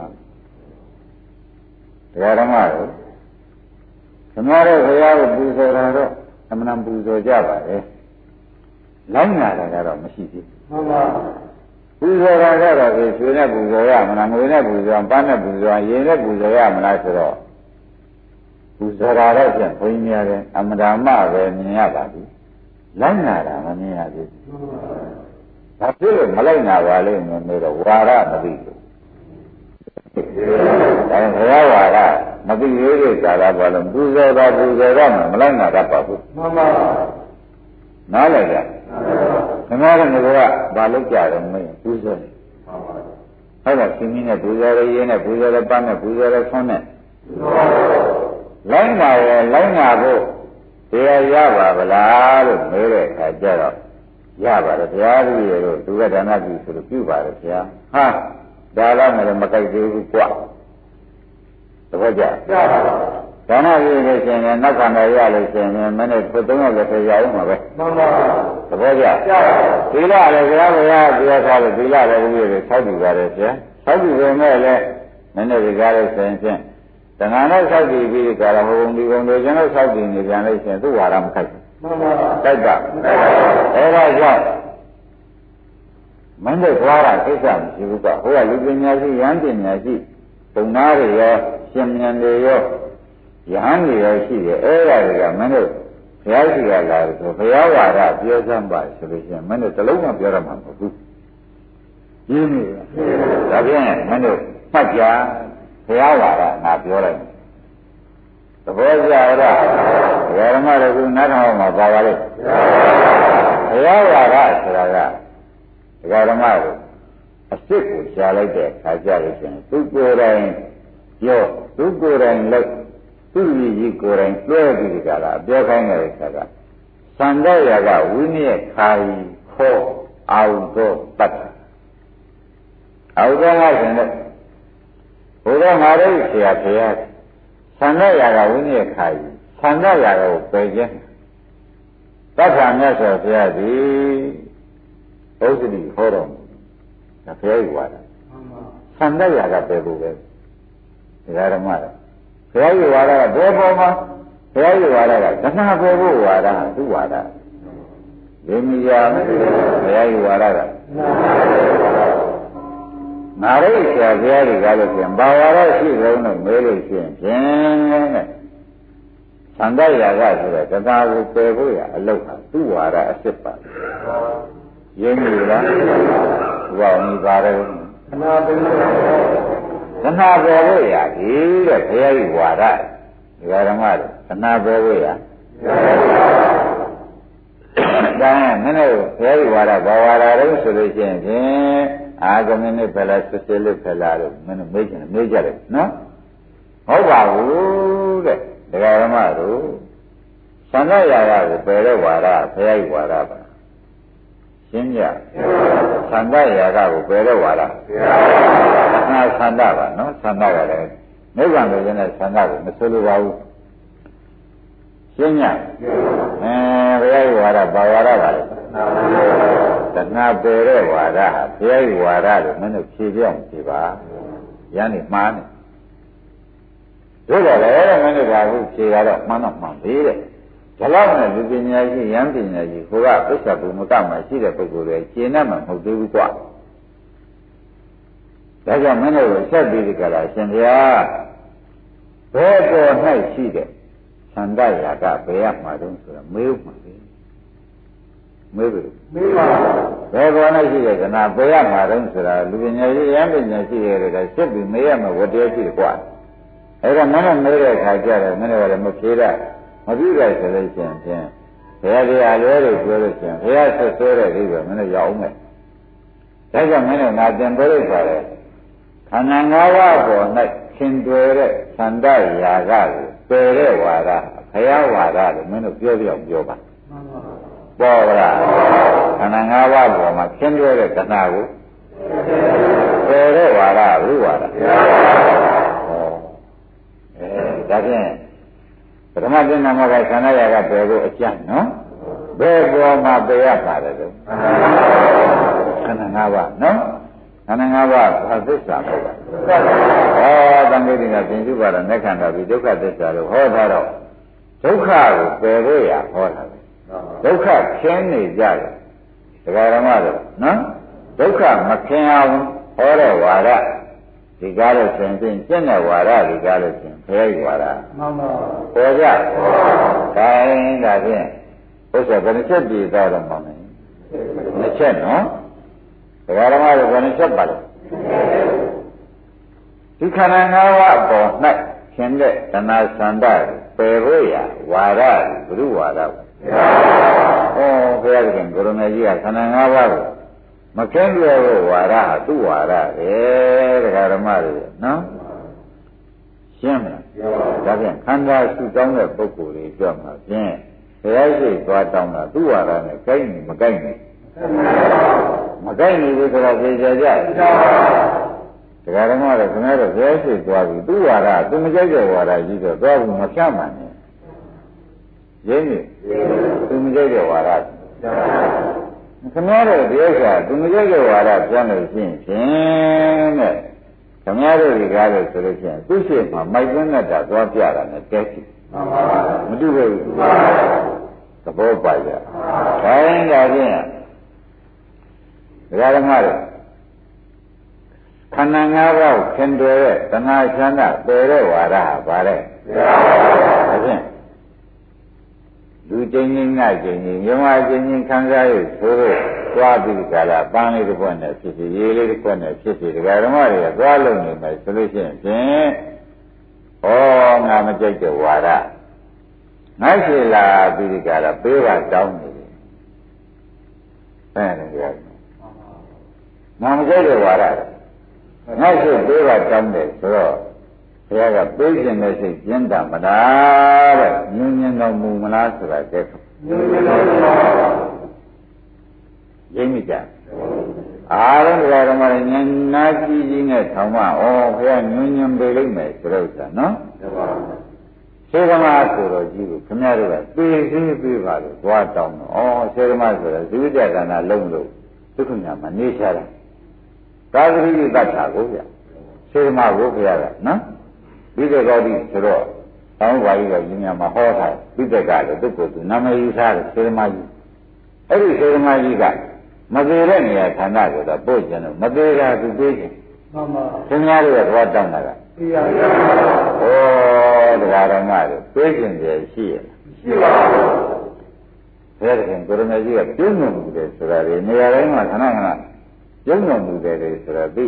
တရားဓမ္မတို့ခင်ဗျားတို့ဘုရားကိုပူဇော်တာတော့အမှန်တန်ပူဇော်ကြပါလေလိုက်နာတာကတော့မရှိသေးဘူးမှန်ပါပူဇော်တာကတော့ဒီရွှေနဲ့ပူဇော်ရမလားငွေနဲ့ပူဇော်ပန်းနဲ့ပူဇော်ရေနဲ့ပူဇော်ရမလားဆိုတော့ပူဇော်တာတော့ပြန်ဘုန်းကြီးများတဲ့အမှန်တန်မှပဲမြင်ရပါပြီလိုက်နာတာမမြင်ရသေးဘူးဒါဖြစ်လို့မလိုက်နာပါလိမ့်မယ်လို့ဝါရမသိဘူးဒါဘုရားဝါဒမသိသေးတဲ့ဇာတာဘာလို့ပူဇော်တာပူဇော်ရမှာမလိုက်နာတတ်ပါဘူးမှန်ပါနားလိုက်ကြခင်ဗျားတို့ကဘာလုပ်ကြတယ်မင်းပူဇော်တယ်ဟုတ်ပါရှင်မင်းနဲ့ပူဇော်ရရေးနဲ့ပူဇော်ရပန်းနဲ့ပူဇော်ရဆွမ်းနဲ့လိုက်နာရောလိုက်နာဖို့တရားရပါဗလားလို့မေးတဲ့အခါကျတော့ရပါတယ်ဘုရားကြီးရေတို့သူကဒါနပြုဆိုလို့ပြုပါတယ်ဗျာဟာဒါလည်းမကြိုက်သေးဘူးကွာသဘောကျဒါနပြုလို့ရှိရင်နောက်ခန္ဓာရလို့ရှိရင်မနေ့3ရက်လည်းပြရအောင်ပါပဲမှန်ပါသဘောကျသီလလည်းဘုရားပြောထားလို့သီလလည်းဘုရားတွေဆောက်တည်ပါတယ်ဗျာဆောက်တည်ပေမဲ့လည်းမနေ့ဒီကားလို့ဆိုရင်ဖြင့်တဏှာနဲ့ဆောက်တည်ပြီးဒီကာရဟောဘုံဒီဘုံတွေကျွန်တော်ဆောက်တည်နေပြန်လို့ရှိရင်သူ့ဝါဒမခိုက်ဘူးမှန်ပါတိုက်ပါအဲ့ဒါကြောင့်မင်းတို့သွားတာကိစ္စမရှိဘူးကဟိုကလူပညာရှိရဟန်းပညာရှိဘုံသားတွေရောရှင်မြတ်တွေရောယဟန်တွေရောရှိတယ်အဲ့ဒါတွေကမင်းတို့ဘုရားရှိခိုးလာတယ်ဆိုဘုရားဝါဒပြောစမ်းပါဆိုလို့ရှိရင်မင်းတို့တလုံးမှပြောရမှာမဟုတ်ဘူးရင်းနေဒါဖြင့်မင်းတို့မှတ်ကြဘုရားဝါဒငါပြောလိုက်သဘောကျရတော့ဘုရားဓမ္မတွေကနားထောင်မှာပါပါလေဘုရားဝါဒဆိုတာကကာဓမ္မတို့အစ်စ်ကိုရှားလိုက်တဲ့ခါကြလို့ရှိရင်သူကိုယ်တိုင်ပြောသူကိုယ်တိုင်လုပ်သူ့ကြီးကိုယ်တိုင်လွှဲပြီးကြတာပြောခိုင်းတဲ့ခါကသံဃာရာကဝိနည်းခါရီခောအာဟုသောတတ်အာဟုသောငါရှင်တဲ့ဘုရားငါတို့ဆရာဖရာသံဃာရာကဝိနည်းခါရီသံဃာရာကိုပယ်ခြင်းတက္ကမြတ်စွာဘုရားသည်ဘုရားတိဟောတော်မူဒါဘုရားကြီးဝါဒသံဃာရာကပယ်ဖို့ပဲဒကာဓမ္မတွေဘုရားကြီးဝါဒကဘယ်ပေါ်မှာဘုရားကြီးဝါဒကသနာပယ်ဖို့ဝါဒသူ့ဝါဒဒီမိယာဘုရားကြီးဝါဒကငါတို့ဆရာဘုရားတွေကလည်းပြန်ဘာဝါဒရှိဆုံးလို့မေးလို့ရှိရင်ဖြင့်တဲ့သံဃာရာကဆိုတဲ့တရားကိုပယ်ဖို့ရအလုပ်ဟာသူ့ဝါဒအစ်စ်ပါရင်းပြီလားဘုရားမိပါတယ်သနာပယ်ဖို့ရဒီတဲ့ဘုရားကြီးဝါဒဒီဓမ္မတွေသနာပယ်ဖို့ရဒါနဲ့မင်းတို့ဘုရားကြီးဝါဒဘာဝါဒတုံးဆိုလို့ရှိရင်ဖြင့်အာဂမင်းနဲ့ဖလားဆွဆွလေးဖလားလို့မင်းတို့မေးကြတယ်နော်ဟုတ်ပါဘူးတဲ့ဒကာဓမ္မတို့သံဃာရာကကိုပယ်တဲ့ဝါဒဘုရားကြီးဝါဒပါရှင်းကြသံဃာရာကကိုပယ်တဲ့ဝါဒငါသံဃာပါနော်သံဃာကလည်းနိဗ္ဗာန်ကိုရင်းတဲ့သံဃာကိုမဆိုလိုပါဘူးရှင်းကြဘုရားကြီးဝါဒဘာဝါဒပါလဲတဏှာပယ်တဲ့ဝါဒဟာဘုရားကြီးဝါဒလို့မင်းတို့ဖြေပြောင်းဖြေပါရန်နေမှားနေတို့တော့လည်းမင်းတို့ကအခုဖြေတော့မှန်တော့မှန်သေးတယ်ဒါလောက်နဲ့လူပညာရှိယန္ပညာရှိကိုကပစ္စာဘုမကမှရှိတဲ့ပုဂ္ဂိုလ်တွေရှင်းနဲ့မှမဟုတ်သေးဘူးကွာဒါကြောင့်မင်းတို့ကိုဆက်ပြီးကြလားရှင်ဘုရားဘယ်ပေါ်၌ရှိတဲ့သံဃာရာကဘယ်ရမှာတုံးဆိုတော့မေးမှပြီမေးပြီမေးပါဘယ်ပေါ်၌ရှိတဲ့ကနာဘယ်ရမှာတုံးဆိုတာလူပညာရှိယန္ပညာရှိရဲ့ကဆက်ပြီးမေးရမှာဝတ္တရားရှိတယ်ကွာအဲ့ဒါမင်းတို့မေးတဲ့အခါကျတော့မင်းတို့ကလည်းမဖြေတတ်မပြုလိုက်ဆိုလို့ရှိရင်ဖြင့်ဘုရားတရားလွဲလို့ပြောလို့ရှိရင်ဘုရားဆက်ဆွဲတဲ့ဒီကမင်းတို့ရောက်အောင်မယ်ဒါကြောင့်မင်းတို့ငါသင်ပေးလိုက်ပါလေခန္ဓာ၅ပါးပေါ်၌ခင်တွယ်တဲ့သန္တရာဂကိုပယ်တဲ့ဝါဒဘုရားဝါဒလို့မင်းတို့ပြောပါပေါ်လားခန္ဓာ၅ပါးပေါ်မှာခင်တွယ်တဲ့တဏှာကိုပယ်တဲ့ဝါဒဘုရားဝါဒဒါဖြင့်ပထမသင်္နာမကခန္ဓာရာကပယ်ဖို့အကျဉ်းနော်ဘယ်ပေါ်မှာပယ်ရပါတယ်လို့ခန္ဓာ၅ပါးနော်ခန္ဓာ၅ပါးဘာသစ္စာပေါ့ဟောသံဃာတိကပြင်စုပါတော့လက်ခံတော့ပြီးဒုက္ခသစ္စာလို့ဟောထားတော့ဒုက္ခကိုပယ်ဖို့ရဟောတာပဲဒုက္ခခင်းနေကြတယ်ဒကာဓမ္မတို့နော်ဒုက္ခမခင်းအောင်ဟောတဲ့ဝါဒဒီကားလို့ဆိုရင်ကျင့်တဲ့ဝါဒဒီကားလို့ဆိုရင်ဘယ်ဝါဒမှန်ပါပေါ်ကြခိုင်းဒါဖြင့်ဥစ္စာဘယ်နှချက်ပြသွားတော့မှမလဲနှစ်ချက်နော်ဒကာဓမ္မတို့ဘယ်နှချက်ပါလဲဒီခန္ဓာ၅ပါးပေါ်၌ရှင်တဲ့တဏှာသန္တာပယ်ဖို့ရဝါဒဘုရုဝါဒဩဘုရားရှင်ကိုရမေကြီးကခန္ဓာ၅ပါးကိုမကင်းပြောဖို့ဝါဒဟာသူ့ဝါဒပဲဒကာဓမ္မတွေနော်ရှင်းမလားဒါဖြင့်ခန္ဓာစုတောင်းတဲ့ပုဂ္ဂိုလ်တွေကြွမှာဖြင့်ဘုရားရှိသွားတောင်းတာသူ့ဝါဒနဲ့ကိုက်နေမကိုက်နေမကိုက်နေဘူးဆိုတော့ပြေကြကြဒကာဓမ္မတွေခင်ဗျားတို့ဘုရားရှိသွားပြီသူ့ဝါဒသူမကြိုက်တဲ့ဝါဒကြီးတော့သွားဘူးမဖြတ်မှန်နဲ့ရင်းနေသူမကြိုက်တဲ့ဝါဒခင်ဗျားတို့ဒီဥစ္စာသူမကြိုက်တဲ့ဝါဒပြန်လို့ရှိရင်ဖြင့်တဲ့ခင်ဗျားတို့ဒီကားလို့ဆိုလို့ရှိရင်သူ့ရှိမှမိုက်သွင်းတဲ့တာသွားပြတာနဲ့တဲရှိမတူဘူးသဘောပါကြခိုင်းတာဖြင့်ဒကာဓမ္မတို့ခန္ဓာ၅ပါးခင်တွယ်တဲ့တဏှာချမ်းသာပယ်တဲ့ဝါဒဟာဗါတဲ့ဒါဖြင့်လူချင်းချင်းငါချင်းချင်းမြမချင်းချင်းခံစားရဆိုတော့သွားပြီးကြလားပန်းလေးတစ်ခွက်နဲ့ဖြစ်ဖြစ်ရေးလေးတစ်ခွက်နဲ့ဖြစ်ဖြစ်ဒကာဓမ္မတွေကသွားလုံနေမယ်ဆိုလို့ရှိရင်ဖြင့်ဩငါမကြိုက်တဲ့ဝါဒငါရှိလာပြီးကြလားပေးပါတောင်းနေတယ်အဲ့ဒါကြမောင်မကြိုက်တဲ့ဝါဒငါ့ရှိပေးပါတောင်းတယ်ဆိုတော့ဘုရားကပေးခြင်းနဲ့စိတ်ကျင်းတာမလားတဲ့ညဉ့်ညင်တော်မူမလားဆိုတာကဲညဉ့်ညင်တော်မူပါရင်းမိကြအားလုံးတရားဓမ္မတွေဉာဏ်နာကြည့်ခြင်းနဲ့ထောင်မဩဘုရားညဉ့်ညင်ပေးလိုက်မယ်ဆိုတော့ဆိုတာနော်ဆေဓမ္မဆိုတော့ကြီးကိုခင်ဗျားတို့ကပေးသေးပေးပါလို့သွားတောင်းတော့ဩဆေဓမ္မဆိုတော့ဇိဝိတ္တကနာလုံးလို့ဒုက္ခညာမှာနေရှာတာသာသတိတ္တာကိုဗျဆေဓမ္မကိုဘုရားကနော်ပြီးတဲ့ကောဒီဆိုတော့တောင်းပါကြီးကညီညာမှာဟောထားပြီးတဲ့ကလည်းသူ့ကိုယ်သူနာမည်ယူထားတယ်ဆေဓမ္မကြီးအဲ့ဒီဆေဓမ္မကြီးကမသေးတဲ့နေရာဌာနကိုတော့ပို့ကျင်လို့မသေးတာသူပေးခြင်းမှန်ပါခင်ဗျားတို့ကသွားတောင်းတာကသိရပါဘူးဩတရားတော်ကလည်းပေးခြင်းတည်းရှိရရှိပါဘူးဘယ်တဲ့ကိုရမကြီးကပြုံးမှုတယ်ဆိုတာလေနေရာတိုင်းမှာခဏခဏပြုံးမှုတယ်ဆိုတာသိ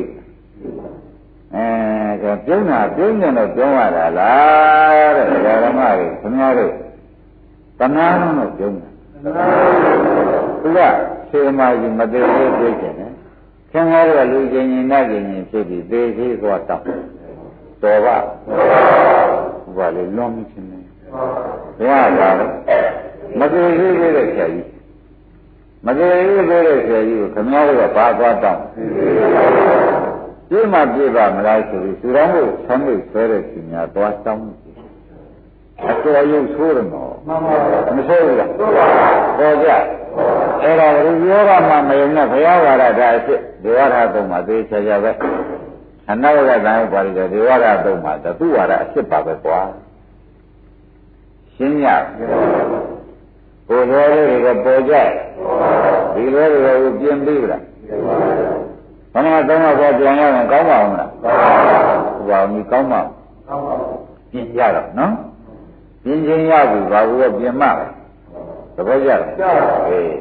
ဒါပြုံးတာပြုံးနေတော့ပြုံးရတာလားတဲ့တရားတော်ကလည်းခင်ဗျားတို့တဏှာလုံးတော့ပြုံးတာသူကဆေဓမ္မကြီးမသေးသေးပြေးခြင်းနဲ့ခင်ဗျားတို့လူချင်းကြီးနတ်ချင်းကြီးဖြစ်ပြီးသေသေးသွားတောင်းတော်ပါဘုရားလေလွန်ခြင်းနဲ့ဘုရားကမသေးသေးသေးတဲ့ဆရာကြီးမသေးသေးသေးတဲ့ဆရာကြီးကိုခင်ဗျားတို့ကဘာသွားတောင်းပြည့်မပြည့်ပါမလားဆိုပြီးသူတော်ကိုဆမ်းလို့ဆွဲတဲ့သူများသွားတောင်းအတော်ရုပ်ဆိုးတယ်နော်မှန်ပါပါမဆိုးဘူးလားပေါ်ကြအဲ့ဒါဘုရားကမှမယုံနဲ့ဘုရားဝါဒဒါအဖြစ်ဒေဝရသုံးမှာသေချာချာပဲအနောက်ကတည်းကပါလိတယ်ဒေဝရသုံးမှာသူ့ဝါဒအဖြစ်ပါပဲကွာရှင်းရကိုယ်တော်တွေကပေါ်ကြဒီလိုတွေကိုပြင်ပြီးလားဘယ်မှာသုံးတော့ပြန်ရအောင်ကောင်းပါအောင်လားကောင်းပါဘူးကောင်းပါပြင်ရတော့နော်ပြင်ချင်းရပြီဘာလို့ပြင်မှလဲသဘောကျလားအေး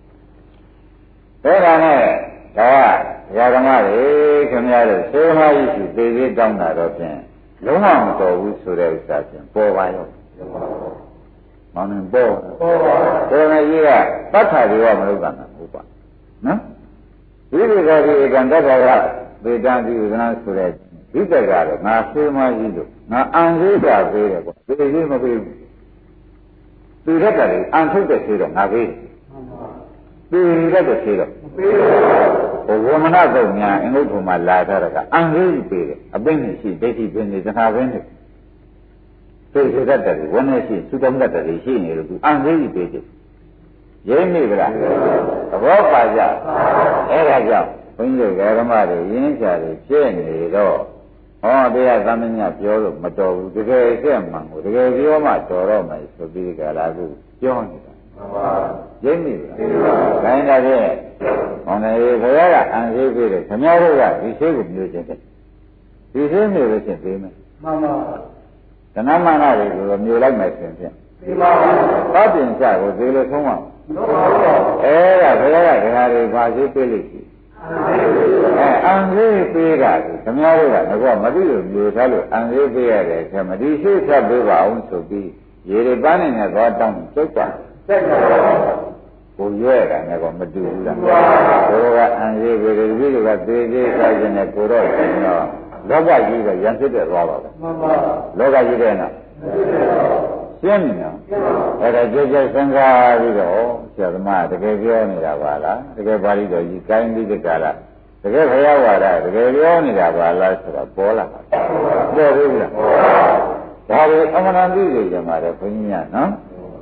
ဒါကနဲ့ဒါကဓမ္မတွေခင်ဗျားတို့သေမကြီးရှိသေးသေးတောင်းတာတော့ဖြင့်လုံးဝမတော်ဘူးဆိုတဲ့ဥစ္စာဖြင့်ပေါ်ပါရောမောင်နှံပေါ်ပါသေမကြီးကတတ်တာတွေကမလုပ်တာဟုတ်ပါနော်ဒီလိုကဒီကံတတ်တာကဗေဒံဒီဥဒနာဆိုတဲ့ဒီတက်ကတော့ငါသေမကြီးလို့ငါအံသေးတာပေးတယ်ကွာသေသေးမပေးဘူးသူရက်ကလည်းအံထုတ်တဲ့သေးတော့ငါပေးတယ်သူရက်တဲ့သေးတော့မပေးဘူးဘဝမနာတော့ညာအင်္ဂုတ္တမှာလာထားတာကအံသေးပေးတယ်အပိနဲ့ရှိဒိဋ္ဌိပင်နေသနာပင်နေသိစေတတ်တယ်ဝန်းနေရှိသုတမတတ်တယ်ရှိနေလို့သူအံသေးပေးတယ်ရင်းမိဗလားသဘောပါကြအဲ့ဒါကြောင့်ဘုန်းကြီးတို့ဓမ္မတွေရင်းချတွေဖြစ်နေတော့ဟောတရားသမညပြောလို့မတော်ဘူးတကယ်ကျက်မှန်ကိုတကယ်ပြောမှတော်တော့မယ်ဆိုပြီးကြလားခုပြောနေတာမှန်ပါရင်းမိလားခိုင်းတာဖြင့်ဟောနေဘုရားကအံသေးပေးတယ်ခမည်းတော်ကဒီသေးကိုမျိုးချင်းတယ်ဒီသေးမျိုးလို့ချင်းပေးမယ်မှန်ပါဓမ္မမာနတွေကိုမျိုးလိုက်မယ်ဆိုရင်ပြီးပါပါသောတင်ကြကိုဒီလိုဆုံးအောင်အဲ့ဒါဘုရားကဓာရီပါရှိပေးလိမ့်ရှိအံသေးပေးတာခင်ဗျားတို့ကတော့မသိလို့မျိုးထားလို့အံသေးပေးရတယ်ဆိုမဒီရှိဆက်ပေးပါအောင်ဆိုပြီးရေတွေပန်းနေတဲ့သွားတောင်းစိတ်ပါစိတ်ပါကိုရွဲ့တာနဲ့ကမတူဘူးလားဘုရားကအံသေးပေးတယ်ဒီလိုကသေးသေးစားခြင်းနဲ့ကိုတော့ဆိုတော့လောကကြီးကရံဖြစ်တဲ့သွားပါပဲမှန်ပါလောကကြီးတဲ့နော်ရှင်းပြီနော်အဲ့ဒါကြိုးကြိုးစဉ်းစားပြီးတော့ဆရာသမားတကယ်ပြောနေတာပါလားတကယ်ပါဠိတော်ကြီးကိုင်းပြီးတကလားတကယ်ဘုရားဝါဒတကယ်ပြောနေတာပါလားဆိုတော့ပေါ်လာပါပေါ်ပြီလားဒါတွေအမှန်တန်သိနေကြမှာလေဘုန်းကြီးများနော်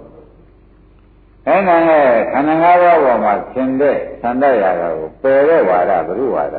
အဲ့ဒါနဲ့ခန္ဓာ၅ပါးပေါ်မှာသင်တဲ့သံတရာကိုပယ်တဲ့ဝါဒဘုရုဝါဒ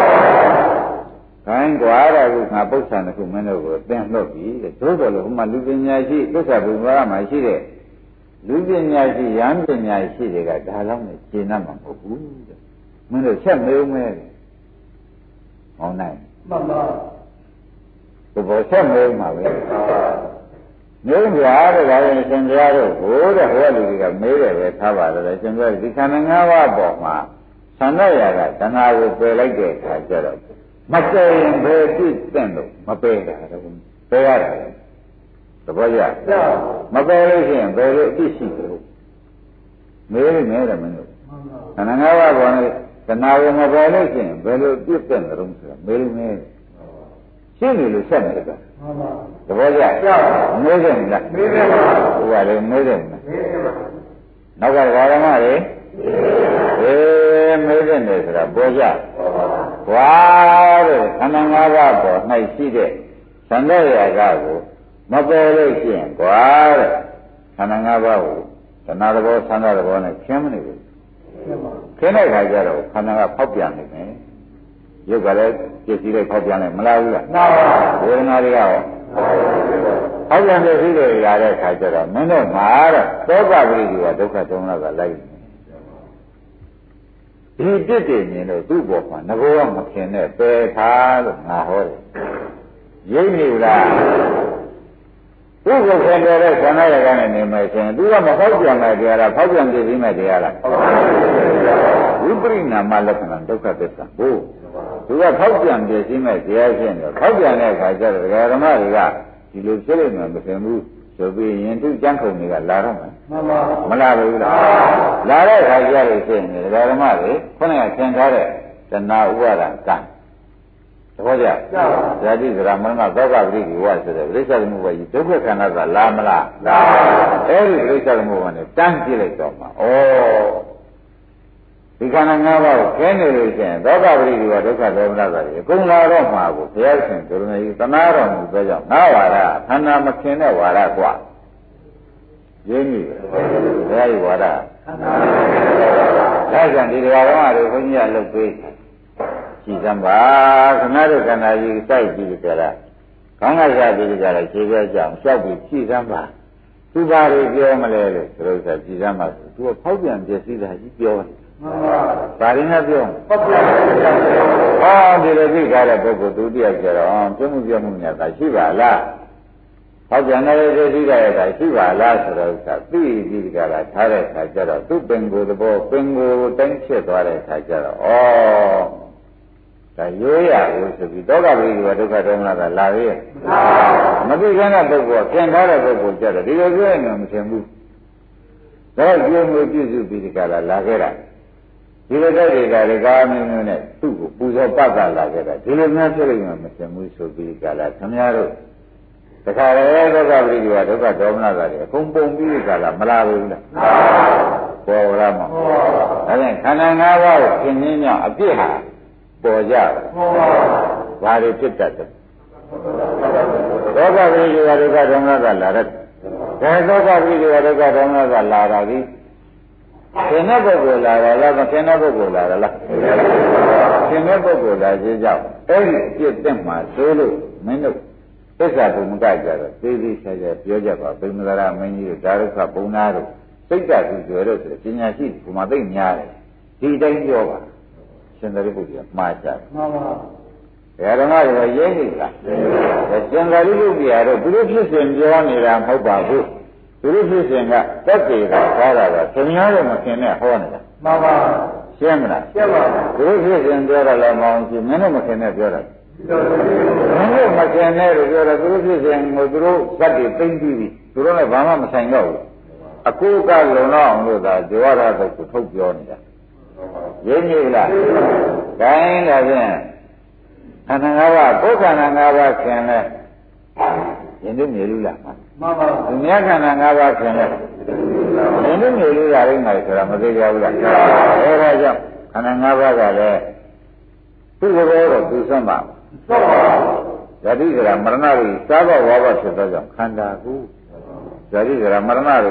ခိုင်းကြွားတာကငါပု္ပ္ပံတစ်ခုမင်းတို့ကိုသင်လွတ်ပြီတဲ့သို့တော်လို့ဟိုမှာလူပညာရှိသစ္စာဘုရားမှာရှိတဲ့လူပညာရှိယန္ပညာရှိတွေကဒါလောက်နဲ့ရှင်းတတ်မှာမဟုတ်ဘူးတဲ့မင်းတို့ချက်မေးဦးမယ်ဟောနိုင်မှန်ပါဘယ်ချက်မေးမှာပဲမျိုးပြားတဲ့ဒါရင်ရှင်ပြားတို့ဟိုတဲ့ဟိုလူတွေကမေးတယ်ပဲထားပါတော့ရှင်ပြားဒီခန္ဓာ၅ပါးပေါ်မှာသံဃာရာကတဏှာကိုပယ်လိုက်တဲ့အခါကျတော့မပယ်ရင်ဘယ်ဖြစ်တဲ့လို့မပယ်တာတော့ပယ်ရတယ်သဘောကျမပယ်လို့ရှိရင်ဘယ်လိုအဖြစ်ရှိတယ်မေးတယ်မင်းတို့ခန္ဓာ၅ပါးပေါ်နေတဏှာကိုမပေါ်လို့ရှိရင်ဘယ်လိုပြည့်တဲ့တုံးဆိုတာမေးနေရှင်းနေလို့ဆက်နေတယ်သဘောကျမေးတယ်မလားမေးတယ်ပါဘုရားလည်းမေးတယ်မလားမေးတယ်ပါနောက်ကဓမ္မတွေမေးတယ်တယ်ဆိုတာပေါ်ကြဘွာတဲ့ခန္ဓာ၅ပါးပေါ်၌ရှိတဲ့သံဃာရာကကိုမပေါ်လို့ရှိရင်ဘွာတဲ့ခန္ဓာ၅ပါးကိုတဏှာသဘောသံဃာသဘောနဲ့ခင်းမနေဘူးခင်းတဲ့ခါကျတော့ခန္ဓာကဖောက်ပြန်နေတယ်ရုပ်ကလည်းပြည့်စည်လိုက်ဖောက်ပြန်လိုက်မလားဘူးလားမှန်ပါဝေဒနာတွေကရောဖောက်ပြန်တဲ့ရှိတွေရတဲ့ခါကျတော့မင်းတို့မှာတော့သောကပရိဒီကဒုက္ခဒုက္ခကလိုက်ဒီပြစ်တယ်မြင်လို့သူ့ဘောမှာငဘောကမခင်နဲ့ပယ်ထားလို့ငါဟောတယ်ရိပ်နေလားသူ့ကိုခင်တဲ့ဆန္ဒရကနေနေမယ်ဆိုရင်သူကမဖောက်ပြန်တဲ့တရားလားဖောက်ပြန်ပြပြီးမဲ့တရားလားဝိပရိနာမလက္ခဏာဒုက္ခသစ္စာဟုတ်သူကဖောက်ပြန်ပြပြီးမဲ့တရားရှင်းတယ်ဖောက်ပြန်တဲ့အခါကျတော့ဓမ္မတွေကဒီလိုဖြစ်နေမှမသိဘူးဆိုပြီးရင်သူကျမ်းခုံတွေကလာတော့မယ်မလာဘူးလားလာတဲ့အခါကျလို့ရှိရင်ဓမ္မတွေခုနကသင်ထားတဲ့တဏှာဥပါဒကံသဘောကျဇာတိဇရာမရဏသောကပရိဒီဝဆိုတဲ့ပြိဿသမုပ္ပါယဒုက္ခခန္ဓာကလာမလားလာအဲ့ဒီပြိဿသမုပ္ပါနဲ့တန်းကြည့်လိုက်တော့မှာဩဒီခန္ဓာ၅ပါးကိုခင်းနေလို့ရှိရင်သောကပရိဒီဝဒုက္ခဒေါမနတာတွေအကုန်လာတော့မှာကိုဘုရားရှင်ကရုဏာကြီးသနာတော်မူသောကြောင့်ငါဝါဒခန္ဓာမခင်တဲ့ဝါဒกว่าရင်းပြီဘုရားကြီးဝါဒဒါကြောင့်ဒီတရားတော်အားတွေဘုန်းကြီးကလုပ်ပေးကြည်စမ်းပါခဏတို့ခန္ဓာကြီးစိုက်ကြည့်ကြလားခေါင်းကရပြီးကြလားခြေပြကြအောင်လျှောက်ပြီးကြည်စမ်းပါသူဘာတွေပြောမလဲလို့ဆိုတော့ကြည်စမ်းပါသူကဖောက်ပြန်ပြည့်စည်တာကြီးပြောတယ်ဘာရင်းနဲ့ပြောဖောက်ပြန်ဟောဒီလိုသိကြတဲ့ပုဂ္ဂိုလ်ဒုတိယကျတော့ပြမှုများသာရှိပါလားဟောပြန်တဲ့သိသိတဲ့အခါရှိပါလားဆိုတော့သိပြီးကြလားထားတဲ့အခါကျတော့သူ့ပင်ကိုယ်သဘောပင်ကိုယ်တိုင်းဖြစ်သွားတဲ့အခါကျတော့ဒါရိုးရလို့ဆိုပြီးတောကပရိဒီဝဒုက္ခဒေါမနတာလာရဲ့မသိခင်တဲ့ပုဂ္ဂိုလ်ကပြန်ထားတဲ့ပုဂ္ဂိုလ်ကျတော့ဒီလိုပြောရင်မထင်ဘူးဒါကြိုးမျိုးပြည့်စုံပြီးကြလားလာခဲ့တာဒီလိုတဲ့တွေကလည်းကာမင်းမျိုးနဲ့သူ့ကိုပူဇော်ပတ်တာလာခဲ့တာဒီလိုများဖြစ်လို့မထင်ဘူးဆိုပြီးကြလားခင်ဗျားတို့တခါလေဒုက္ခပရိဒီဝဒုက္ခဒေါမနတာတွေအကုန်ပုံပြီးကြလားမလာဘူးလားပေါ်ရမှာဒါနဲ့ခန္ဓာ၅ပါးကိုသင်္င်းကြောင့်အပြစ်ဟာပေါ်ကြတယ်ဘာတွေဖြစ်တတ်တယ်ဒုက္ခပရိဒီဝဒုက္ခဒေါမနတာလာတဲ့ဒါဒုက္ခပရိဒီဝဒုက္ခဒေါမနတာလာတာဒီသင်တဲ့ပုဂ္ဂိုလ်လာတာလားမသင်တဲ့ပုဂ္ဂိုလ်လာတာလားသင်တဲ့ပုဂ္ဂိုလ်လာခြင်းကြောင့်အဲ့ဒီအပြစ်တက်မှာဆိုလို့မင်းတို့သစ္စာဘုံမကကြတော့သေးသေးချာချာပြောကြပါဘိမဂရမင်းကြီးတို့ဒါရုခဘုံနာတို့စိတ်တသူကျွယ်တို့ဆိုပညာရှိဘုမသိများတယ်ဒီတိုင်းပြောပါရှင်သာရိပုတ္တရာမှားကြတယ်မှန်ပါဘယ်ဓမ္မတွေရင်းနေလားရှင်သာရိပုတ္တရာတို့သူတို့ဖြစ်စဉ်ပြောနေတာမဟုတ်ပါဘူးသူတို့ဖြစ်စဉ်ကတက်သေးတာဟောတာကသင်များတော့မခင်နဲ့ဟောနေတာမှန်ပါရှင်းမလားရှင်းပါဘူးသူတို့ဖြစ်စဉ်ပြောတာလည်းမအောင်ကြည့်မင်းတို့မခင်နဲ့ပြောတာမင်းတို့မခင်နဲ့လို့ပြောတော့သူတို့ဖြစ်စဉ်ကိုသူတို့ဇတ်တွေသိမ့်ပြီးပြီသူတို့လည်းဘာမှမဆိုင်တော့ဘူးအကူကလုံတော့အောင်လို့သာဇေဝရသုတ်ကိုထုတ်ပြောနေတာရင်းနေလားဒါရင်လည်းဖြင့်ခန္ဓာ၅ပါးကိုယ်ခန္ဓာ၅ပါးခင်လဲရင်တို့မြည်လို့လားမှန်ပါဘူး။မြတ်ခန္ဓာ၅ပါးခင်လဲရင်တို့မြည်လို့ရလိမ့်မယ်ဆိုတာမသိကြဘူးလား။အဲဒါကြောင့်ခန္ဓာ၅ပါးကလည်းသူ့ဘောတော့သူဆွမ်းပါဟုတ်ပါဘူး။ဇာတိကရမရဏတွေသာဘဝဘဖြစ်သောကြောင့်ခန္ဓာကိုဇာတိကရမရဏတွေ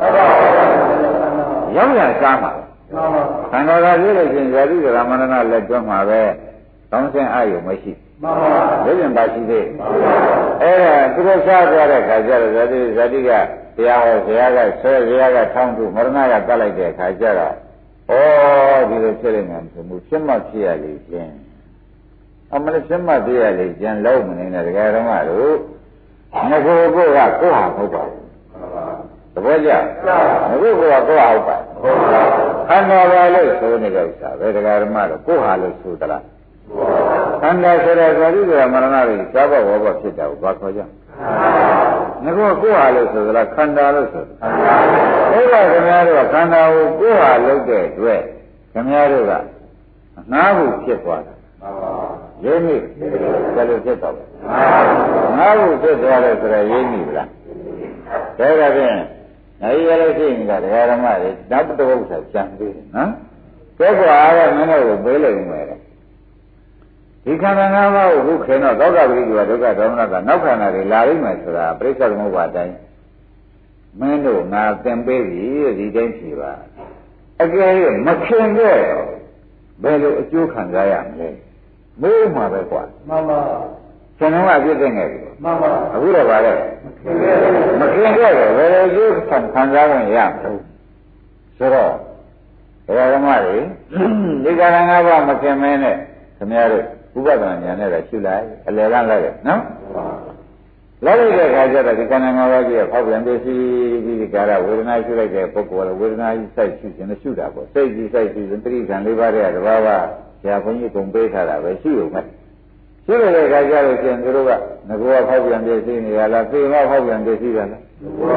ရောက်ရစားမှာခန္ဓာကပြည့်လို့ချင်းဇာတိကရမရဏလက်တွန်းမှာပဲကောင်းစင်အာယုမရှိမှန်ပါဘယ်ပြန်ပါရှိသေးအဲ့ဒါသူတို့စားကြတဲ့ခါကျတော့ဇာတိကတရားဟောဆရာကဆွဲဆရာကထောင်းသူမရဏကတတ်လိုက်တဲ့ခါကျတော့ဩဒီလိုဖြစ်နေမှမဖြစ်ဘူးဖြစ်မှဖြစ်ရလေချင်းအမလေးဖြစ်မှဖြစ်ရလေချင်းလုံးမနေနဲ့တကယ်တော့တို့ငကိုကကိုဟာဟုတ်ပါဘူးသဘောကျငကိုကကိုဟာဟုတ်ပါခန္ဓာပါလို့ဆိုနေတဲ့ဥစ္စာပဲတကယ်တော့ကိုဟာလို့ဆိုသလားခန္ဓာဆိုတဲ့ဇာတိကမရဏတွေသာဘဝဘဖြစ်တာကိုဘာခေါ်ကြငါကကိုယ်ဟာလို့ဆိုသလားခန္ဓာလို့ဆိုဘုရားခင်ဗျားတို့ကခန္ဓာကိုကိုယ်ဟာလုပ်တဲ့အတွက်ခင်ဗျားတို့ကငါးခုဖြစ်သွားတာရင်းမိဘယ်လိုဖြစ်တော့ငါးခုဖြစ်သွားတယ်ဆိုတော့ရင်းမိဗလားဒါကြတဲ့နိုင်ရလို့ရှိရင်ကတရားဓမ္မတွေနောက်တစ်ပုဒ်ဆက်ကြံသေးတယ်နော်ကဲကွာအဲ့မင်းတို့ကိုပေးလိုက်မယ်ဒီခန္ဓာ၅ပါးကိုခုခင်တော့သောကပရိဒီဝဒုက္ခဒေါမနကနောက်ခန္ဓာတွေလာလိမ့်မယ်ဆိုတာပြိဿသမုပ္ပါဒ်တိုင်းမင်းတို့ငါသင်ပေးပြီဒီတိုင်းဖြေပါအကယ်၍မခင်ခဲ့တော့ဘယ်လိုအကျိုးခံစားရမလဲမိုးမှာပဲကွာမှန်ပါကျွန်တော်ကပြည့်တဲ့ငယ်ပြီမှန်ပါအခုတော့ဗါလဲမခင်ခဲ့တော့ဘယ်လိုအကျိုးခံစားဝင်ရမလဲဆိုတော့ဘုရားဓမ္မတွေဒီကရဏ၅ပါးမခင်မဲနဲ့ခင်ဗျားတို့ဥပဒနာဉာဏ်နဲ့တော့ရှုလိုက်အလယ်ကလိုက်တယ်နော်လိုက်လိုက်တဲ့အခါကျတော့ဒီခန္ဓာ၅ပါးကြီးရဲ့ဖောက်ပြန်ပစ္စည်းပြီးဒီကာရဝေဒနာရှုလိုက်တဲ့ပုဂ္ဂိုလ်ကဝေဒနာကြီးစိုက်ရှုခြင်းနဲ့ရှုတာပေါ့စိတ်ကြီးစိုက်ရှုခြင်းတိရိစ္ဆာန်၄ပါးတဲ့တဘာဝဆရာဘုန်းကြီးကုန်ပေးထားတာပဲရှုရုံပဲရှုရတဲ့အခါကျတော့ရှင်သူတို့ကငကောဖောက်ပြန်ပစ္စည်းနေရလားသေမဖောက်ပြန်ပစ္စည်းရလားဒါ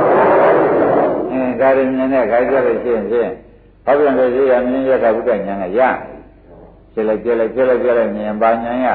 တွေမြင်တဲ့အခါကျတော့ရှင်ဖောက်ပြန်ပစ္စည်းရမြင်ရတဲ့ဘုဒ္ဓဉာဏ်ကရကျလိုက်မြင်ပါဉာဏ်ရ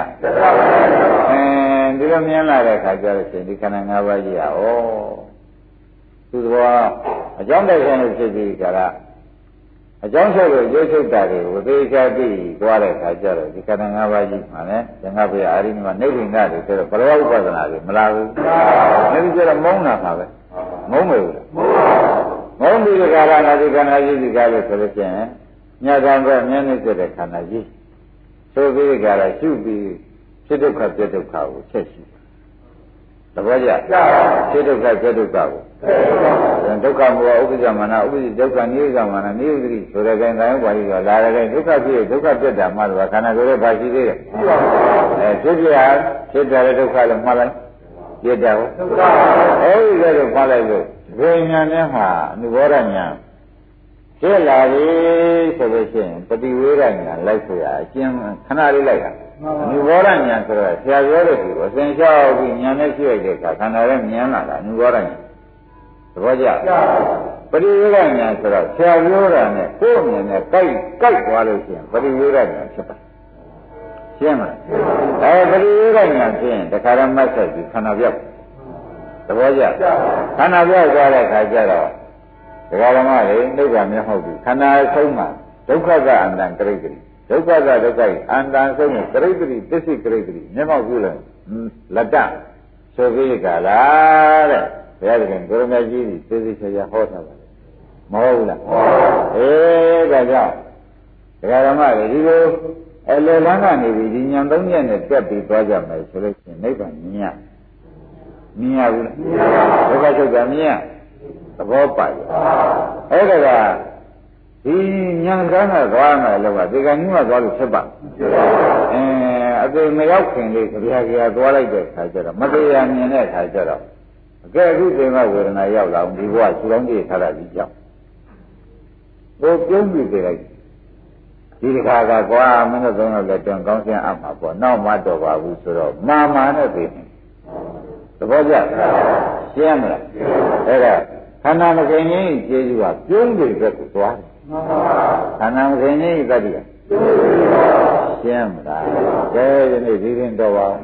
ဒီလိုမြင်လာတဲ့အခါကျတော့ရှင်ဒီခန္ဓာ၅ပါးကြီးอ่ะသူတော်အကြောင်းတိုက်ဆိုင်လို့ဖြစ်ပြီးကြတာအကြောင်းဆက်လို့ရုပ်ချုပ်တာတွေကိုသေချာသိသွားတဲ့အခါကျတော့ဒီခန္ဓာ၅ပါးကြီးမှာလည်းသင်္ဃဘုရားအာရိမနိဗ္ဗိဏတွေဆိုတော့ဘလဝဥပဒနာတွေမလာဘူး။ဒါကြတော့မုန်းတာပါပဲ။မုန်းမယ်ဘူးလား။မုန်းပြီးကြတာကဒီခန္ဓာကြီးဒီကားလို့ဆိုလို့ရှိရင်ညတာပဲမြင်နေတဲ့ခန္ဓာကြီးဆိုပြီးကြတာရှုပြီးဖြစ်ဒုက္ခပြဒုက္ခကိုချက်ရှိသဘောကျဖြစ်ဒုက္ခပြဒုက္ခကိုဒုက္ခမောဥပ္ပဇ္ဇမာနဥပ္ပဇ္ဇဒုက္ခနိရောဓမာနနိရောဓတိဆိုတဲ့တိုင်းတိုင်းပါဠိတော်လာတဲ့ဒုက္ခဖြစ်ဒုက္ခပြတ်တာမှတော့ခန္ဓာကိုယ်ရဲ့ဘာရှိသေးလဲဖြစ်ဖြစ်တဲ့ဒုက္ခလည်းမှတ်လိုက်ပြတ်တယ်ဟုတ်အဲဒီကဲတော့မှတ်လိုက်လို့ဘယ်ညာနဲ့မှအနုဘောဓညာဖြစ်လာပြီဆိုလို့ရှိရင်ပฏิဝေဒညာလိုက်ဆိုရအကျဉ်းခဏလေးလိုက်တာအနုဘောဓညာဆိုတော့ဆရာပြောတဲ့သူကိုသင်္ချောက်ပြီးညာနဲ့ရှိလိုက်တဲ့အခါခန္ဓာရဲ့မြင်လာတာအနုဘောဓညာသဘောကျပฏิဝေဒညာဆိုတော့ဆရာပြောတာနဲ့ကိုယ်မြင်နဲ့ကိုက်သွားလို့ရှိရင်ပฏิဝေဒညာဖြစ်ပါရှင်းမလားပฏิဝေဒညာဖြစ်ရင်တခါရမတ်ဆက်ပြီးခန္ဓာပြောက်သဘောကျခန္ဓာပြောက်သွားတဲ့အခါကျတော့ဒကာဓမ္မတွေနိဗ္ဗာန်မျက်မှောက်ပြီးခန္ဓာအဆုံးမှာဒုက္ခကအန္တန်ကရိတ္တိဒုက္ခကဒုက္ခအန္တန်ဆုံးကရိတ္တိပစ္စည်းကရိတ္တိမျက်မှောက်ပြုလို့လက်တဆိုပြီးကြလားတဲ့ဘုရားရှင်ကိုရမကြီးသေသေးချာချာဟောထားပါတယ်မဟုတ်ဘူးလားဒါကြောင့်ဒကာဓမ္မတွေဒီလိုအလယ်လန်းကနေပြီးဒီဉာဏ်သုံးချက်နဲ့တက်ပြီးသွားကြမယ်ဆိုလို့ရှိရင်နိဗ္ဗာန်မြင်ရဘူးလားဒုက္ခချုပ်တာမြင်ရသဘောပါရဲ့အဲ့ဒါကဒီဉာဏ်ကန်းကသွားမယ်လို့ကဒီကနေ့မှသွားလို့ဖြစ်ပါအပေမရောက်ခင်လေးကြပြသွားလိုက်တဲ့ခါကျတော့မတရားမြင်တဲ့ခါကျတော့အကဲအခုသင်္ကဝေဒနာရောက်လာအောင်ဒီဘဝခြေတော်ကြီးထားတာကြီးကြောက်ဘိုးပြုံးပြီးပြလိုက်ဒီတစ်ခါကကွာမင်းတို့သုံးယောက်လည်းတွန်ကောင်းစင်းအပ်မှာပေါ့နောက်မှတော့ပါဘူးဆိုတော့မာနဲ့သိနေသဘောကျရှင်းမလားအဲ့ဒါခန္ဓာမခင်ကြီးကျေးဇူးကပြုံးပြီးဘက်ကိုသွားတယ်ခန္ဓာမခင်ကြီးတတ်တယ်ရှင်းမလားကဲဒီနေ့ဒီရင်တော့ပါ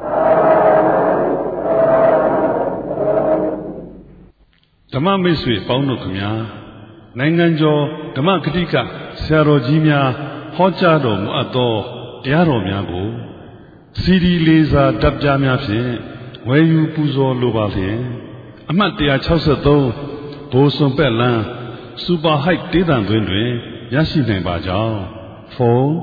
ဓမ္မမိတ်ဆွေပေါင်းတို့ခင်ဗျာနိုင်ငံကျော်ဓမ္မဂတိကဆရာတော်ကြီးများဟောကြားတော်မူအပ်သောတရားတော်များကိုစီဒီလေးစားတပ်ပြားများဖြင့်ဝယ်ယူပူဇော်လိုပါလျင်အမှတ်163ဘိုးစွန်ပက်လန်းစူပါဟိုက်တေးတံသွင်းတွင်ရရှိနိုင်ပါကြောင်းဖုန်း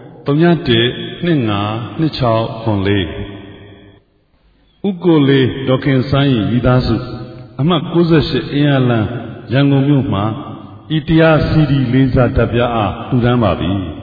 31252604ဥက္ကိုလေးဒေါခင်ဆိုင်း၏မိသားစုအမှတ်68အင်းအလန်းရန်ကုန်မြို့မှာဤတရားစီဒီလေးစားတပ်ပြားအားလှူဒန်းပါပြီ